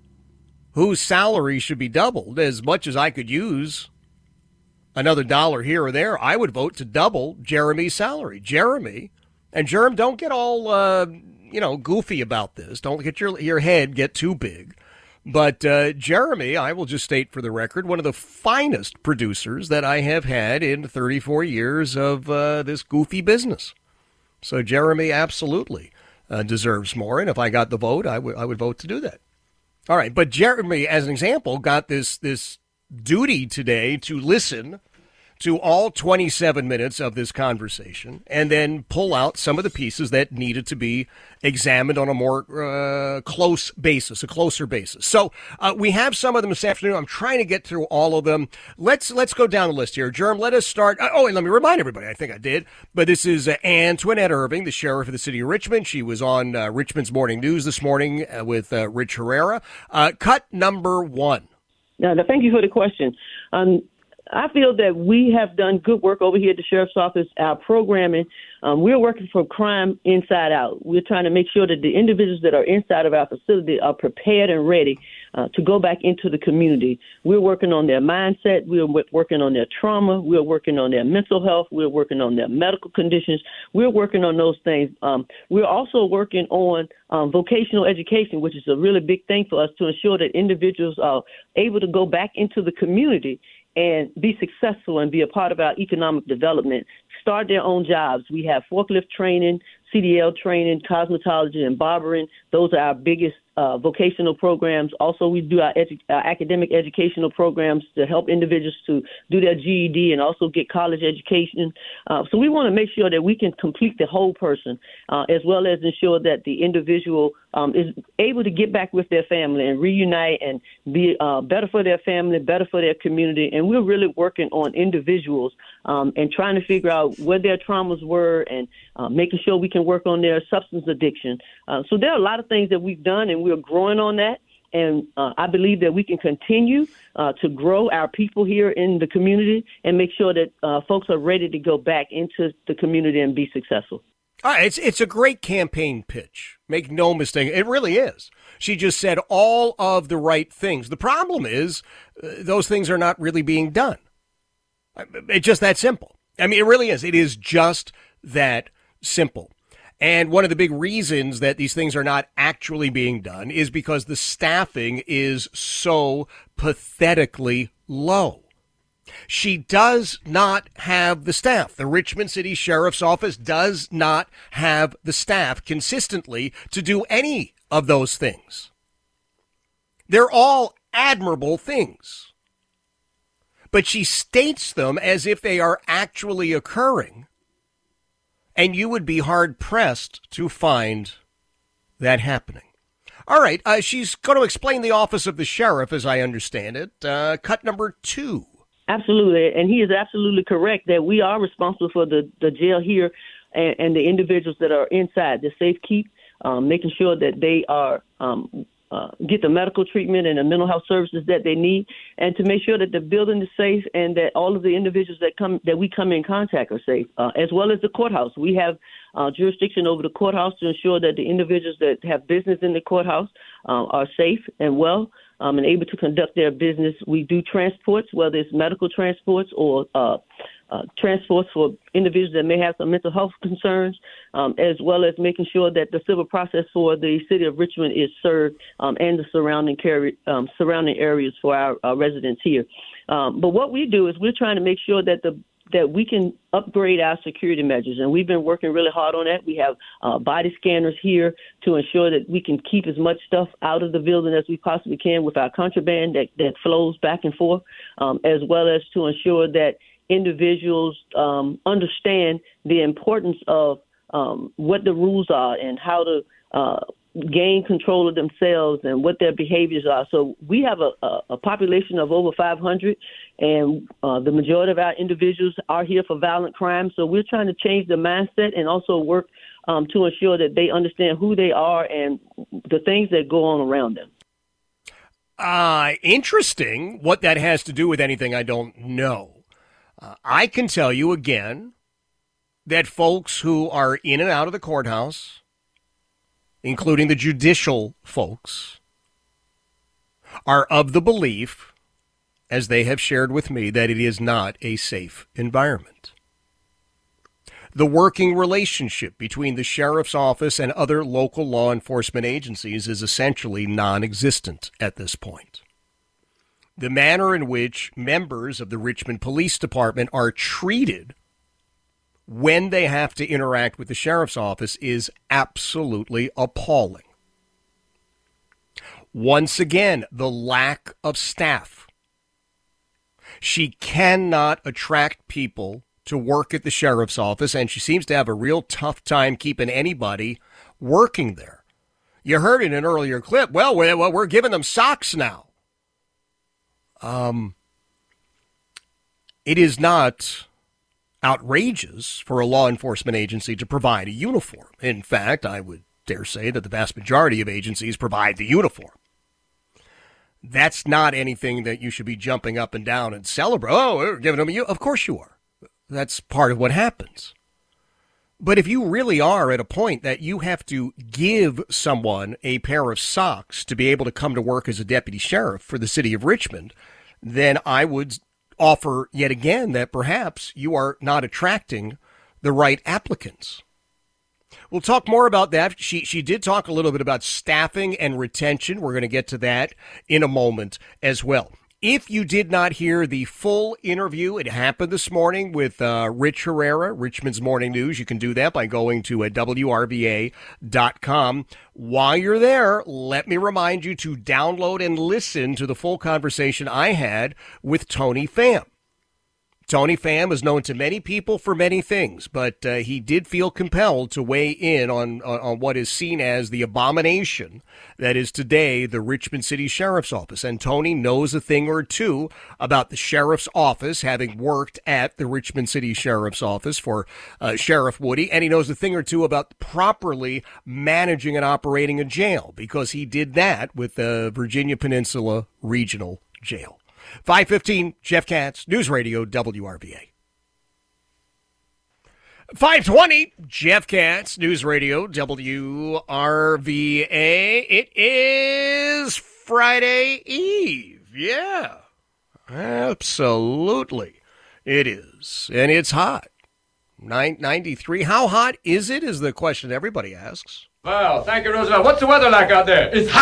whose salary should be doubled, as much as I could use another dollar here or there, I would vote to double Jeremy's salary. Jeremy, and Jerem, don't get all, uh, you know, goofy about this. Don't get your, your head get too big. But uh, Jeremy, I will just state for the record, one of the finest producers that I have had in thirty-four years of uh, this goofy business. So Jeremy absolutely uh, deserves more, and if I got the vote, I would I would vote to do that. All right, but Jeremy, as an example, got this this duty today to listen to all twenty-seven minutes of this conversation and then pull out some of the pieces that needed to be examined on a more uh, close basis, a closer basis. So uh, we have some of them this afternoon. I'm trying to get through all of them. Let's let's go down the list here. Jerm, let us start. Uh, oh, and let me remind everybody, I think I did, but this is uh, Antoinette Irving, the sheriff of the city of Richmond. She was on uh, Richmond's Morning News this morning uh, with uh, Rich Herrera. Uh, cut number one. No, no, thank you for the question. Um, I feel that we have done good work over here at the Sheriff's Office. Our programming, um, we're working for crime inside out. We're trying to make sure that the individuals that are inside of our facility are prepared and ready uh, to go back into the community. We're working on their mindset. We're w- working on their trauma. We're working on their mental health. We're working on their medical conditions. We're working on those things. Um, we're also working on um, vocational education, which is a really big thing for us to ensure that individuals are able to go back into the community and be successful and be a part of our economic development, start their own jobs. We have forklift training, C D L training, cosmetology, and barbering. Those are our biggest uh, vocational programs. Also, we do our, edu- our academic educational programs to help individuals to do their G E D and also get college education. Uh, so we want to make sure that we can complete the whole person, uh, as well as ensure that the individual um, is able to get back with their family and reunite and be uh, better for their family, better for their community. And we're really working on individuals um, and trying to figure out where their traumas were and uh, making sure we can work on their substance addiction. Uh, so there are a lot of things that we've done, and we're growing on that. And uh, I believe that we can continue uh, to grow our people here in the community and make sure that uh, folks are ready to go back into the community and be successful. All right, it's it's a great campaign pitch. Make no mistake, it really is. She just said all of the right things. The problem is uh, those things are not really being done. It's just that simple. I mean, it really is. It is just that simple. And one of the big reasons that these things are not actually being done is because the staffing is so pathetically low. She does not have the staff. The Richmond City Sheriff's Office does not have the staff consistently to do any of those things. They're all admirable things. But she states them as if they are actually occurring, and you would be hard-pressed to find that happening. All right, uh, she's going to explain the office of the sheriff, as I understand it. Uh, cut number two. Absolutely, and he is absolutely correct that we are responsible for the, the jail here and, and the individuals that are inside, the safe keep, um, making sure that they are um, uh, get the medical treatment and the mental health services that they need, and to make sure that the building is safe and that all of the individuals that come that we come in contact are safe, uh, as well as the courthouse. We have uh, jurisdiction over the courthouse to ensure that the individuals that have business in the courthouse uh, are safe and well. Um, and able to conduct their business. We do transports, whether it's medical transports or uh, uh, transports for individuals that may have some mental health concerns, um, as well as making sure that the civil process for the city of Richmond is served um, and the surrounding, carry, um, surrounding areas for our, our residents here. Um, but what we do is we're trying to make sure that the that we can upgrade our security measures, and we've been working really hard on that. We have uh, body scanners here to ensure that we can keep as much stuff out of the building as we possibly can with our contraband that, that flows back and forth, um, as well as to ensure that individuals um, understand the importance of um, what the rules are and how to uh, gain control of themselves and what their behaviors are. So we have a, a, a population of over five hundred, and uh, the majority of our individuals are here for violent crime. So we're trying to change the mindset and also work um, to ensure that they understand who they are and the things that go on around them. Uh, interesting what that has to do with anything I don't know. Uh, I can tell you again that folks who are in and out of the courthouse, including the judicial folks, are of the belief, as they have shared with me, that it is not a safe environment. The working relationship between the sheriff's office and other local law enforcement agencies is essentially non-existent at this point. The manner in which members of the Richmond Police Department are treated when they have to interact with the sheriff's office is absolutely appalling. Once again, the lack of staff. She cannot attract people to work at the sheriff's office, and she seems to have a real tough time keeping anybody working there. You heard in an earlier clip, well, we're, we're giving them socks now. Um, it is not outrageous for a law enforcement agency to provide a uniform. In fact, I would dare say that the vast majority of agencies provide the uniform. That's not anything that you should be jumping up and down and celebrate. Oh, we're giving them a uniform. Of course you are. That's part of what happens. But if you really are at a point that you have to give someone a pair of socks to be able to come to work as a deputy sheriff for the city of Richmond, then I would offer yet again that perhaps you are not attracting the right applicants. We'll talk more about that. She she did talk a little bit about staffing and retention. We're going to get to that in a moment as well. If you did not hear the full interview, it happened this morning with uh, Rich Herrera, Richmond's Morning News. You can do that by going to uh, W R V A dot com. While you're there, let me remind you to download and listen to the full conversation I had with Tony Pham. Tony Pham is known to many people for many things, but uh, he did feel compelled to weigh in on, on, on what is seen as the abomination that is today the Richmond City Sheriff's Office. And Tony knows a thing or two about the Sheriff's Office, having worked at the Richmond City Sheriff's Office for uh, Sheriff Woody, and he knows a thing or two about properly managing and operating a jail, because he did that with the Virginia Peninsula Regional Jail. five fifteen, Jeff Katz, News Radio W R V A. five twenty, Jeff Katz, News Radio W R V A. It is Friday Eve. Yeah, absolutely. It is. And it's hot. nine ninety-three. How hot is it is the question everybody asks. Well, thank you, Roosevelt. What's the weather like out there? It's hot.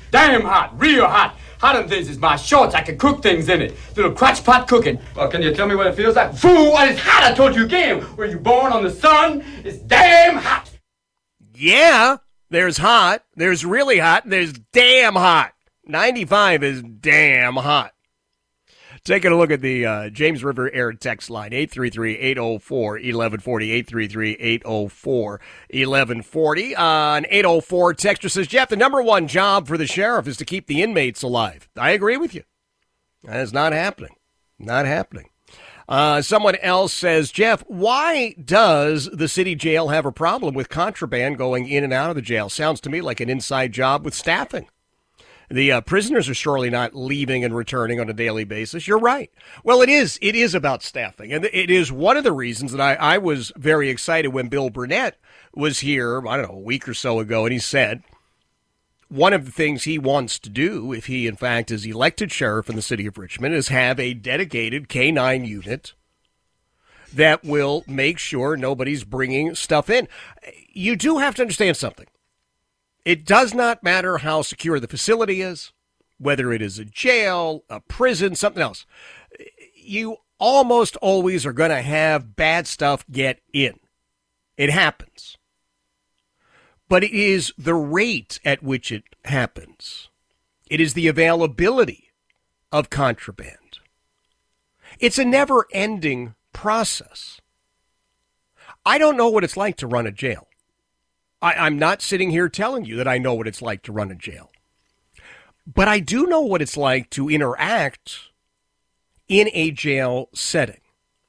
Damn hot, real hot. Hotter than this is my shorts. I can cook things in it. Little crotch pot cooking. Well, can you tell me what it feels like? Fool, what is hot? I told you again. Were you born on the sun? It's damn hot. Yeah, there's hot. There's really hot. There's damn hot. ninety-five is damn hot. Taking a look at the uh, James River Air text line, eight three three, eight oh four, eleven forty, eight three three, eight oh four, eleven forty. Uh, an eight oh four texter says, Jeff, the number one job for the sheriff is to keep the inmates alive. I agree with you. That is not happening. Not happening. Uh, someone else says, Jeff, why does the city jail have a problem with contraband going in and out of the jail? Sounds to me like an inside job with staffing. The uh, prisoners are surely not leaving and returning on a daily basis. You're right. Well, it is. It is about staffing. And it is one of the reasons that I, I was very excited when Bill Burnett was here, I don't know, a week or so ago, and he said one of the things he wants to do, if he, in fact, is elected sheriff in the city of Richmond, is have a dedicated K nine unit that will make sure nobody's bringing stuff in. You do have to understand something. It does not matter how secure the facility is, whether it is a jail, a prison, something else. You almost always are going to have bad stuff get in. It happens. But it is the rate at which it happens. It is the availability of contraband. It's a never-ending process. I don't know what it's like to run a jail. I, I'm not sitting here telling you that I know what it's like to run a jail. But I do know what it's like to interact in a jail setting.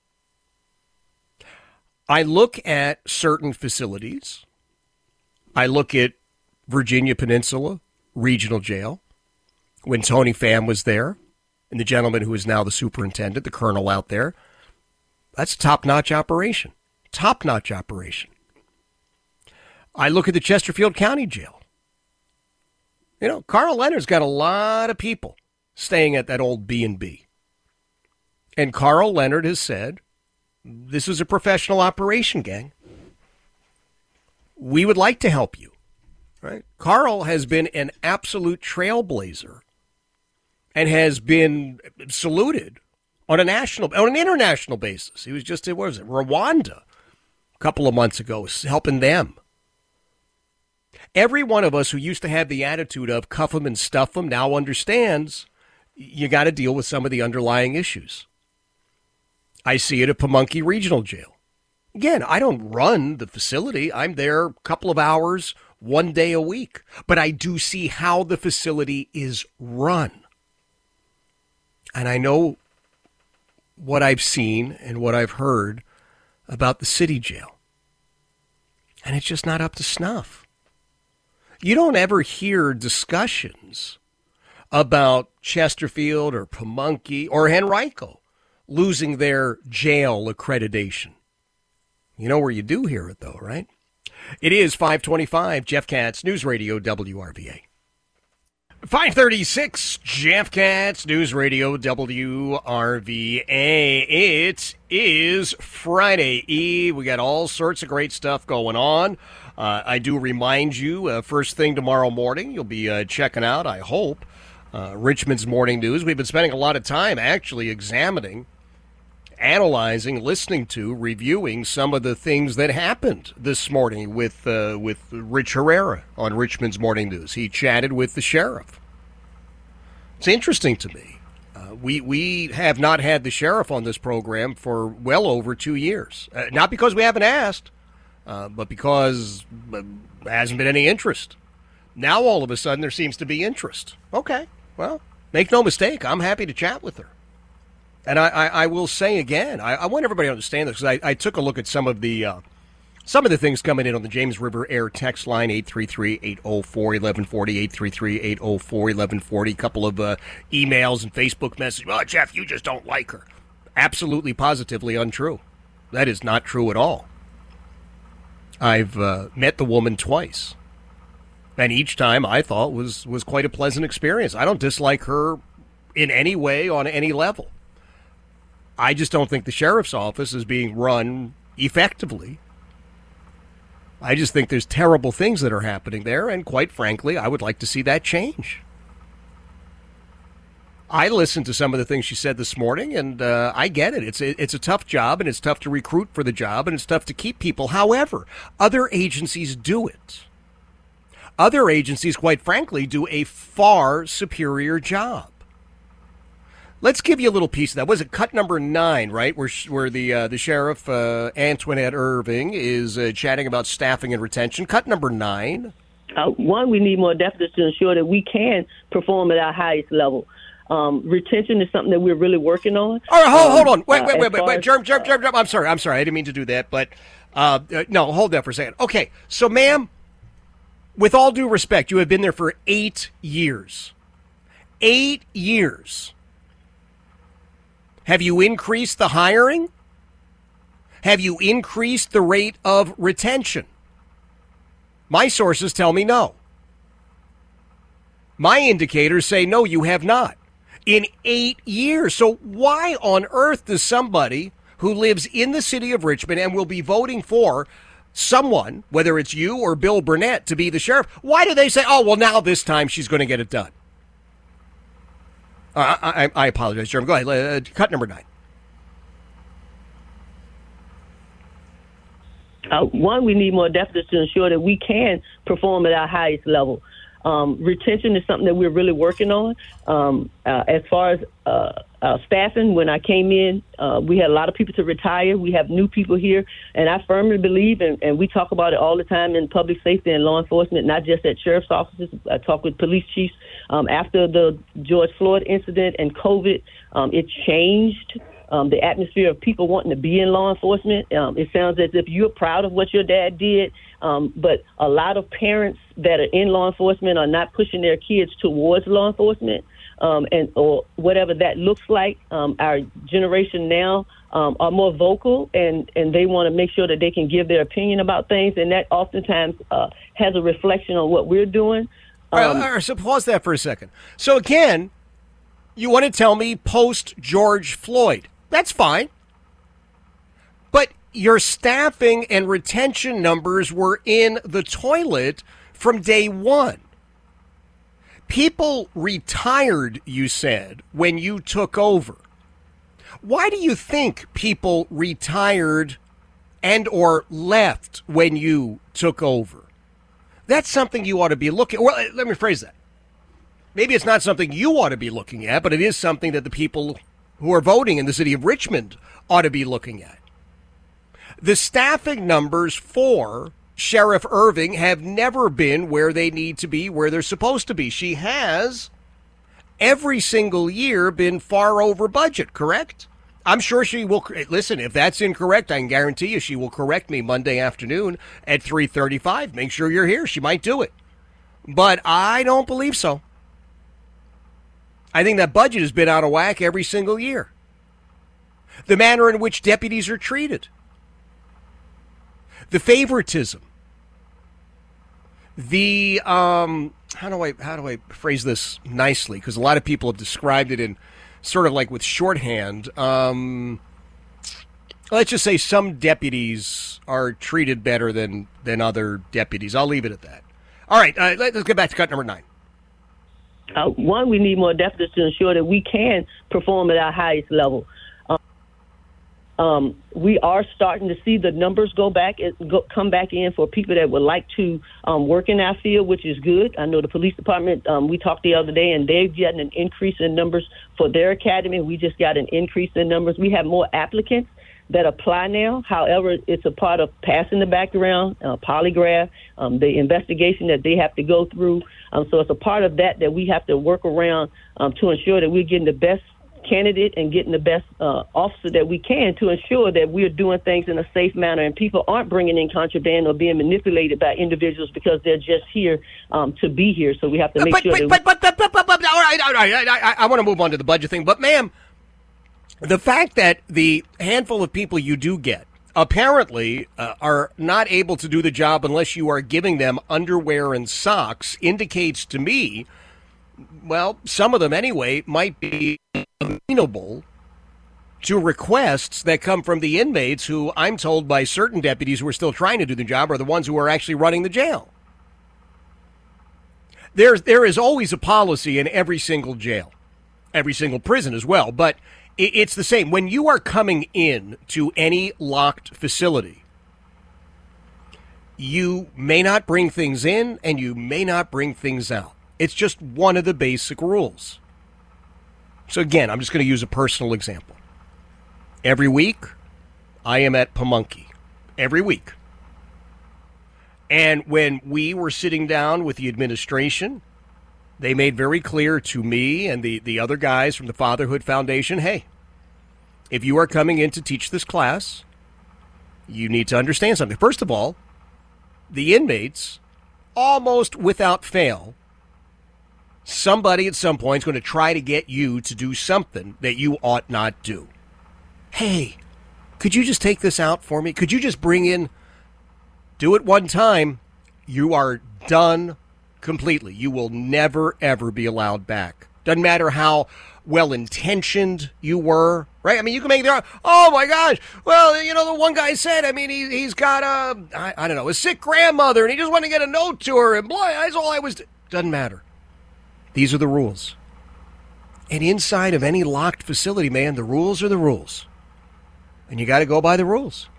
I look at certain facilities. I look at Virginia Peninsula Regional Jail when Tony Pham was there, and the gentleman who is now the superintendent, the colonel out there. That's a top-notch operation. Top-notch operation. I look at the Chesterfield County Jail. You know, Carl Leonard's got a lot of people staying at that old B and B. And Carl Leonard has said, this is a professional operation, gang. We would like to help you. Right? Carl has been an absolute trailblazer and has been saluted on a national, on an international basis. He was just in, what was it, Rwanda a couple of months ago, helping them. Every one of us who used to have the attitude of cuff them and stuff them now understands you got to deal with some of the underlying issues. I see it at Pamunkey Regional Jail. Again, I don't run the facility. I'm there a couple of hours, one day a week. But I do see how the facility is run. And I know what I've seen and what I've heard about the city jail. And it's just not up to snuff. You don't ever hear discussions about Chesterfield or Pamunkey or Henrico losing their jail accreditation. You know where you do hear it, though, right? It is five twenty-five, Jeff Katz, News Radio W R V A. five thirty-six, Jeff Katz, News Radio W R V A. It is Friday Eve. We got all sorts of great stuff going on. Uh, I do remind you, uh, first thing tomorrow morning, you'll be uh, checking out, I hope, uh, Richmond's Morning News. We've been spending a lot of time actually examining, analyzing, listening to, reviewing some of the things that happened this morning with uh, with Rich Herrera on Richmond's Morning News. He chatted with the sheriff. It's interesting to me. Uh, we we have not had the sheriff on this program for well over two years. Uh, not because we haven't asked, uh, but because uh, there hasn't been any interest. Now all of a sudden there seems to be interest. Okay, well, make no mistake, I'm happy to chat with her. And I, I, I will say again, I, I want everybody to understand this because I, I took a look at some of the uh, some of the things coming in on the James River Air text line, eight three three, eight oh four, eleven forty, eight three three, eight oh four, eleven forty. A couple of uh, emails and Facebook messages. Oh, Jeff, you just don't like her. Absolutely, positively untrue. That is not true at all. I've uh, met the woman twice. And each time I thought was, was quite a pleasant experience. I don't dislike her in any way on any level. I just don't think the sheriff's office is being run effectively. I just think there's terrible things that are happening there, and quite frankly, I would like to see that change. I listened to some of the things she said this morning, and uh, I get it. It's a, it's a tough job, and it's tough to recruit for the job, and it's tough to keep people. However, other agencies do it. Other agencies, quite frankly, do a far superior job. Let's give you a little piece of that. Was it cut number nine, right, where where the uh, the sheriff, uh, Antoinette Irving, is uh, chatting about staffing and retention? Cut number nine. Uh, one, we need more deputies to ensure that we can perform at our highest level. Um, retention is something that we're really working on. All right, hold, um, hold on. Wait, uh, wait, wait, wait, wait. As, Germ, germ, germ, germ. I'm sorry, I'm sorry. I didn't mean to do that, but uh, uh, no, hold that for a second. Okay, so, ma'am, with all due respect, you have been there for eight years. Eight years. Have you increased the hiring? Have you increased the rate of retention? My sources tell me no. My indicators say no, you have not. In eight years. So why on earth does somebody who lives in the city of Richmond and will be voting for someone, whether it's you or Bill Burnett, to be the sheriff, why do they say, oh, well, now this time she's going to get it done? Uh, I, I apologize, Jeremy. Go ahead. Uh, cut number nine. Uh, one, we need more deputies to ensure that we can perform at our highest level. Um, retention is something that we're really working on. Um, uh, as far as uh, uh, staffing, when I came in, uh, we had a lot of people to retire. We have new people here, and I firmly believe, and, and we talk about it all the time in public safety and law enforcement, not just at sheriff's offices. I talk with police chiefs. Um, after the George Floyd incident and COVID, um, it changed um, the atmosphere of people wanting to be in law enforcement. Um, it sounds as if you're proud of what your dad did. Um, but a lot of parents that are in law enforcement are not pushing their kids towards law enforcement, um, and or whatever that looks like. Um, our generation now um, are more vocal, and, and they want to make sure that they can give their opinion about things, and that oftentimes uh, has a reflection on what we're doing. Um, all right, all right, so pause that for a second. So again, you want to tell me post George Floyd. That's fine. But your staffing and retention numbers were in the toilet from day one. People retired, you said, when you took over. Why do you think people retired and or left when you took over? That's something you ought to be looking. Well, let me phrase that. Maybe it's not something you ought to be looking at, but it is something that the people who are voting in the city of Richmond ought to be looking at. The staffing numbers for Sheriff Irving have never been where they need to be, where they're supposed to be. She has every single year been far over budget, correct? I'm sure she will. Listen, if that's incorrect, I can guarantee you she will correct me Monday afternoon at three thirty-five. Make sure you're here. She might do it. But I don't believe so. I think that budget has been out of whack every single year. The manner in which deputies are treated. The favoritism. The um, how do I how do I phrase this nicely? Because a lot of people have described it in sort of like with shorthand. Um, let's just say some deputies are treated better than than other deputies. I'll leave it at that. All right, uh, let's get back to cut number nine. Uh, one, we need more deputies to ensure that we can perform at our highest level. Um, we are starting to see the numbers go back, go, come back in for people that would like to um, work in our field, which is good. I know the police department, um, we talked the other day, and they've gotten an increase in numbers for their academy. We just got an increase in numbers. We have more applicants that apply now. However, it's a part of passing the background, uh, polygraph, um, the investigation that they have to go through. Um, so it's a part of that that we have to work around um, to ensure that we're getting the best candidate and getting the best uh, officer that we can to ensure that we're doing things in a safe manner and people aren't bringing in contraband or being manipulated by individuals because they're just here um, to be here. So we have to make but, sure but, that... But, but, but, but, but, but, all right, all right, I, I, I want to move on to the budget thing. But, ma'am, the fact that the handful of people you do get apparently uh, are not able to do the job unless you are giving them underwear and socks indicates to me, well, some of them anyway, might be amenable to requests that come from the inmates who I'm told by certain deputies who are still trying to do the job are the ones who are actually running the jail. There's, there is always a policy in every single jail. every single prison as well. But it, it's the same. When you are coming in to any locked facility, you may not bring things in and you may not bring things out. It's just one of the basic rules. So again, I'm just going to use a personal example. Every week, I am at Pamunkey. Every week. And when we were sitting down with the administration, they made very clear to me and the, the other guys from the Fatherhood Foundation, hey, if you are coming in to teach this class, you need to understand something. First of all, the inmates, almost without fail, somebody at some point is going to try to get you to do something that you ought not do. Hey, could you just take this out for me? Could you just bring in, do it one time, you are done completely. You will never, ever be allowed back. Doesn't matter how well-intentioned you were, right? I mean, you can make the, oh my gosh, well, you know, the one guy said, I mean, he, he's got a, I, I don't know, a sick grandmother, and he just wanted to get a note to her, and boy, that's all I was, do-. Doesn't matter. These are the rules. And inside of any locked facility, man, the rules are the rules. And you got to go by the rules.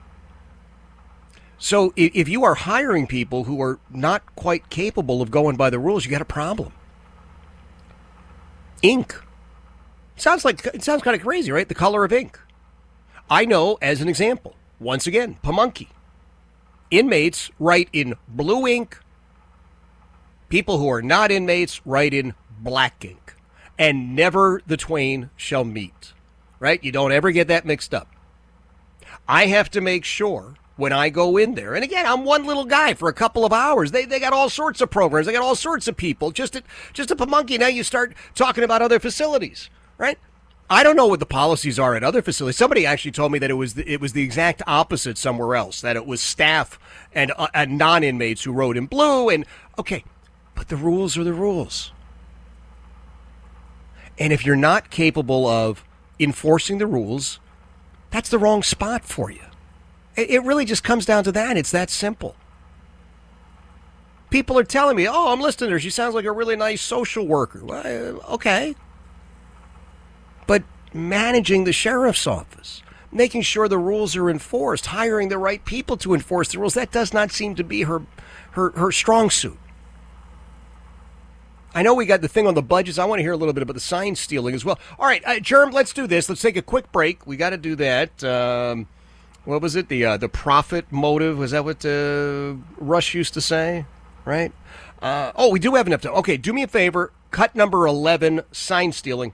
So if you are hiring people who are not quite capable of going by the rules, you got a problem. Ink. Sounds like, it sounds kind of crazy, right? The color of ink. I know, as an example, once again, Pamunkey. Inmates write in blue ink. People who are not inmates write in black ink. And never the twain shall meet. Right? You don't ever get that mixed up. I have to make sure when I go in there, and again, I'm one little guy for a couple of hours. They they got all sorts of programs. They got all sorts of people. Just at, just at Pamunkey, now you start talking about other facilities, right? I don't know what the policies are at other facilities. Somebody actually told me that it was the, it was the exact opposite somewhere else, that it was staff and, uh, and non-inmates who wrote in blue. And okay, but the rules are the rules. And if you're not capable of enforcing the rules, that's the wrong spot for you. It really just comes down to that. It's that simple. People are telling me, oh, I'm listening to her. She sounds like a really nice social worker. Well, okay. But managing the sheriff's office, making sure the rules are enforced, hiring the right people to enforce the rules, that does not seem to be her, her, her strong suit. I know we got the thing on the budgets. I want to hear a little bit about the sign stealing as well. All right, uh, Germ, let's do this. Let's take a quick break. We got to do that. Um, what was it? The uh, the profit motive? Was that what uh, Rush used to say? Right? Uh, oh, we do have enough time. Okay, do me a favor. Cut number eleven, sign stealing.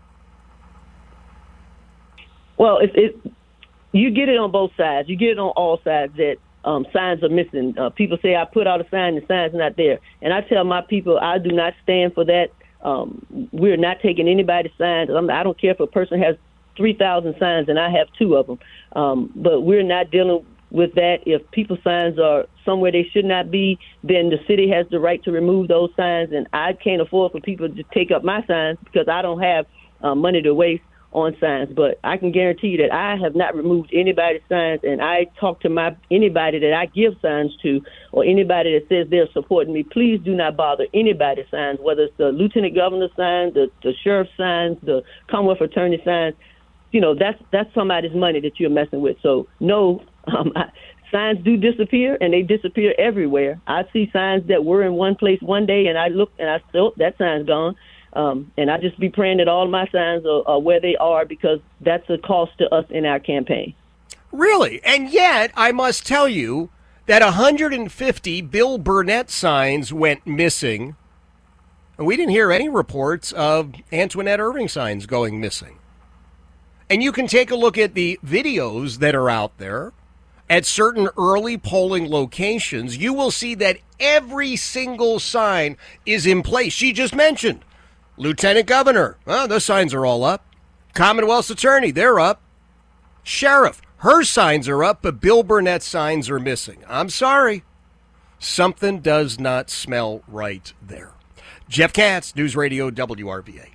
Well, if it, you get it on both sides. You get it on all sides that Um, signs are missing. Uh, people say, I put out a sign, the sign's not there. And I tell my people, I do not stand for that. Um, we're not taking anybody's signs. I'm, I don't care if a person has three thousand signs and I have two of them. Um, but we're not dealing with that. If people's signs are somewhere they should not be, then the city has the right to remove those signs. And I can't afford for people to take up my signs because I don't have uh, money to waste on signs. But I can guarantee you that I have not removed anybody's signs, and I talk to my anybody that I give signs to or anybody that says they're supporting me. Please do not bother anybody's signs, whether it's the lieutenant governor's sign, the, the sheriff's signs, the Commonwealth attorney signs. You know, that's that's somebody's money that you're messing with. So, no, um, I, signs do disappear, and they disappear everywhere. I see signs that were in one place one day, and I look, and I still, that sign's gone. Um, and I just be praying that all my signs are, are where they are, because that's a cost to us in our campaign. Really? And yet, I must tell you that one hundred fifty Bill Burnett signs went missing. And we didn't hear any reports of Antoinette Irving signs going missing. And you can take a look at the videos that are out there at certain early polling locations. You will see that every single sign is in place. She just mentioned Lieutenant Governor, well, those signs are all up. Commonwealth's Attorney, they're up. Sheriff, her signs are up, but Bill Burnett's signs are missing. I'm sorry. Something does not smell right there. Jeff Katz, News Radio W R V A.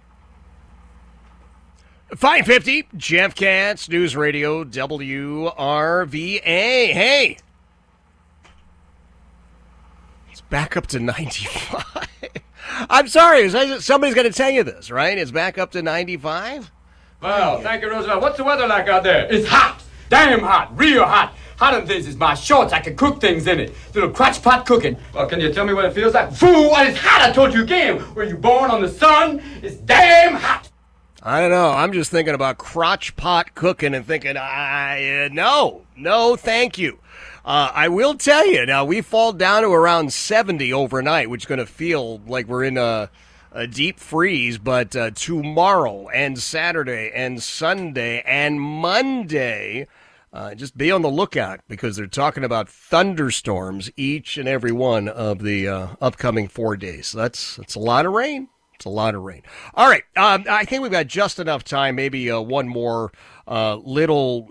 five fifty, Jeff Katz, News Radio W R V A. Hey, it's back up to ninety-five. I'm sorry. Somebody's going to tell you this, right? It's back up to ninety-five. Well, thank you, Roosevelt. What's the weather like out there? It's hot. Damn hot. Real hot. Hotter than this is my shorts. I can cook things in it. Little crotch pot cooking. Well, can you tell me what it feels like? Fool, it's hot. I told you again. Were you born on the sun? It's damn hot. I don't know. I'm just thinking about crotch pot cooking and thinking, I, uh, no, no, thank you. Uh, I will tell you, now we fall down to around seventy overnight, which is going to feel like we're in a, a deep freeze, but uh, tomorrow and Saturday and Sunday and Monday, uh, just be on the lookout because they're talking about thunderstorms each and every one of the uh, upcoming four days. So that's, that's a lot of rain. It's a lot of rain. All right. Um, I think we've got just enough time, maybe uh, one more uh, little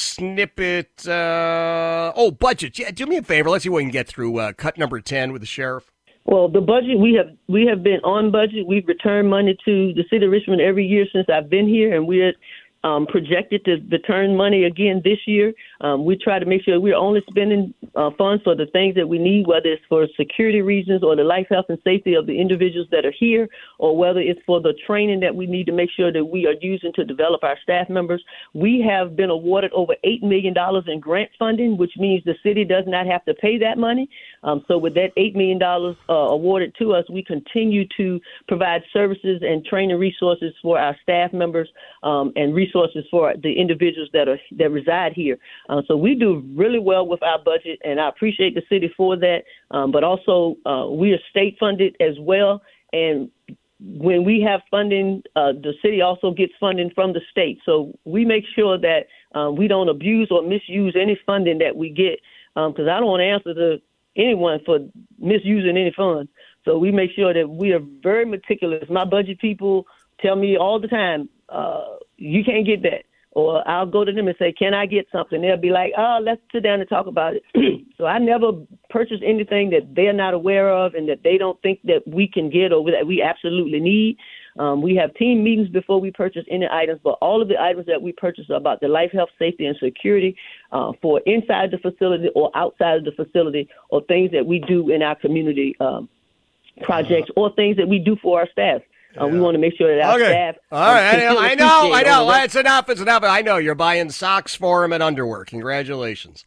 snippet. Uh, oh, budget. Yeah, do me a favor. Let's see what we can get through uh, cut number ten with the sheriff. Well, the budget, we have we have been on budget. We've returned money to the city of Richmond every year since I've been here, and we're um, projected to return money again this year. Um, we try to make sure we're only spending uh, funds for the things that we need, whether it's for security reasons or the life, health, and safety of the individuals that are here, or whether it's for the training that we need to make sure that we are using to develop our staff members. We have been awarded over eight million dollars in grant funding, which means the city does not have to pay that money. Um, so with that eight million dollars uh, awarded to us, we continue to provide services and training resources for our staff members um, and resources for the individuals that are that reside here. Uh, so we do really well with our budget, and I appreciate the city for that. Um, but also, uh, we are state funded as well, and when we have funding, uh, the city also gets funding from the state. So we make sure that uh, we don't abuse or misuse any funding that we get, because um, I don't want to answer to anyone for misusing any funds. So we make sure that we are very meticulous. My budget people tell me all the time, uh, you can't get that. Or I'll go to them and say, can I get something? They'll be like, oh, let's sit down and talk about it. So I never purchase anything that they're not aware of and that they don't think that we can get or that we absolutely need. Um, we have team meetings before we purchase any items, but all of the items that we purchase are about the life, health, safety, and security uh, for inside the facility or outside of the facility, or things that we do in our community um, projects or things that we do for our staff. Uh, yeah. We want to make sure that our okay. staff. All right, I know, I know, I know. It's enough. It's enough. I know you're buying socks for him and underwear. Congratulations.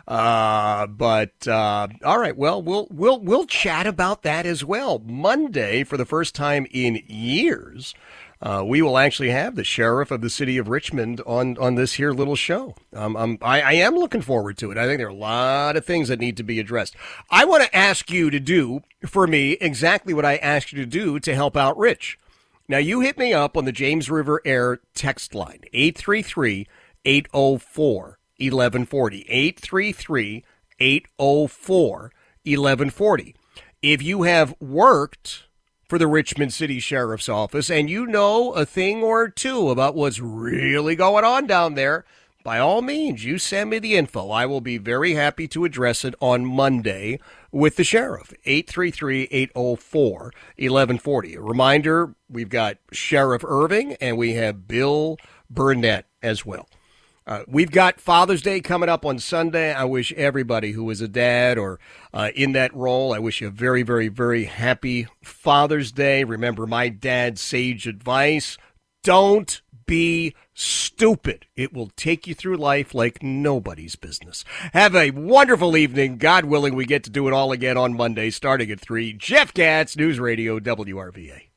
Uh, but uh, all right. Well, we'll we'll we'll chat about that as well. Monday, for the first time in years, uh, we will actually have the sheriff of the city of Richmond on on this here little show. Um, I'm, I, I am looking forward to it. I think there are a lot of things that need to be addressed. I want to ask you to do for me exactly what I asked you to do to help out Rich. Now, you hit me up on the James River Air text line, eight three three, eight oh four, eleven forty, eight three three, eight oh four, eleven forty. If you have worked for the Richmond City Sheriff's Office and you know a thing or two about what's really going on down there, by all means, you send me the info. I will be very happy to address it on Monday with the sheriff, eight three three, eight oh four, eleven forty. A reminder, we've got Sheriff Irving and we have Bill Burnett as well. Uh, we've got Father's Day coming up on Sunday. I wish everybody who is a dad or uh, in that role, I wish you a very, very, very happy Father's Day. Remember my dad's sage advice, don't be stupid. It will take you through life like nobody's business. Have a wonderful evening. God willing, we get to do it all again on Monday, starting at three. Jeff Katz, News Radio, W R V A.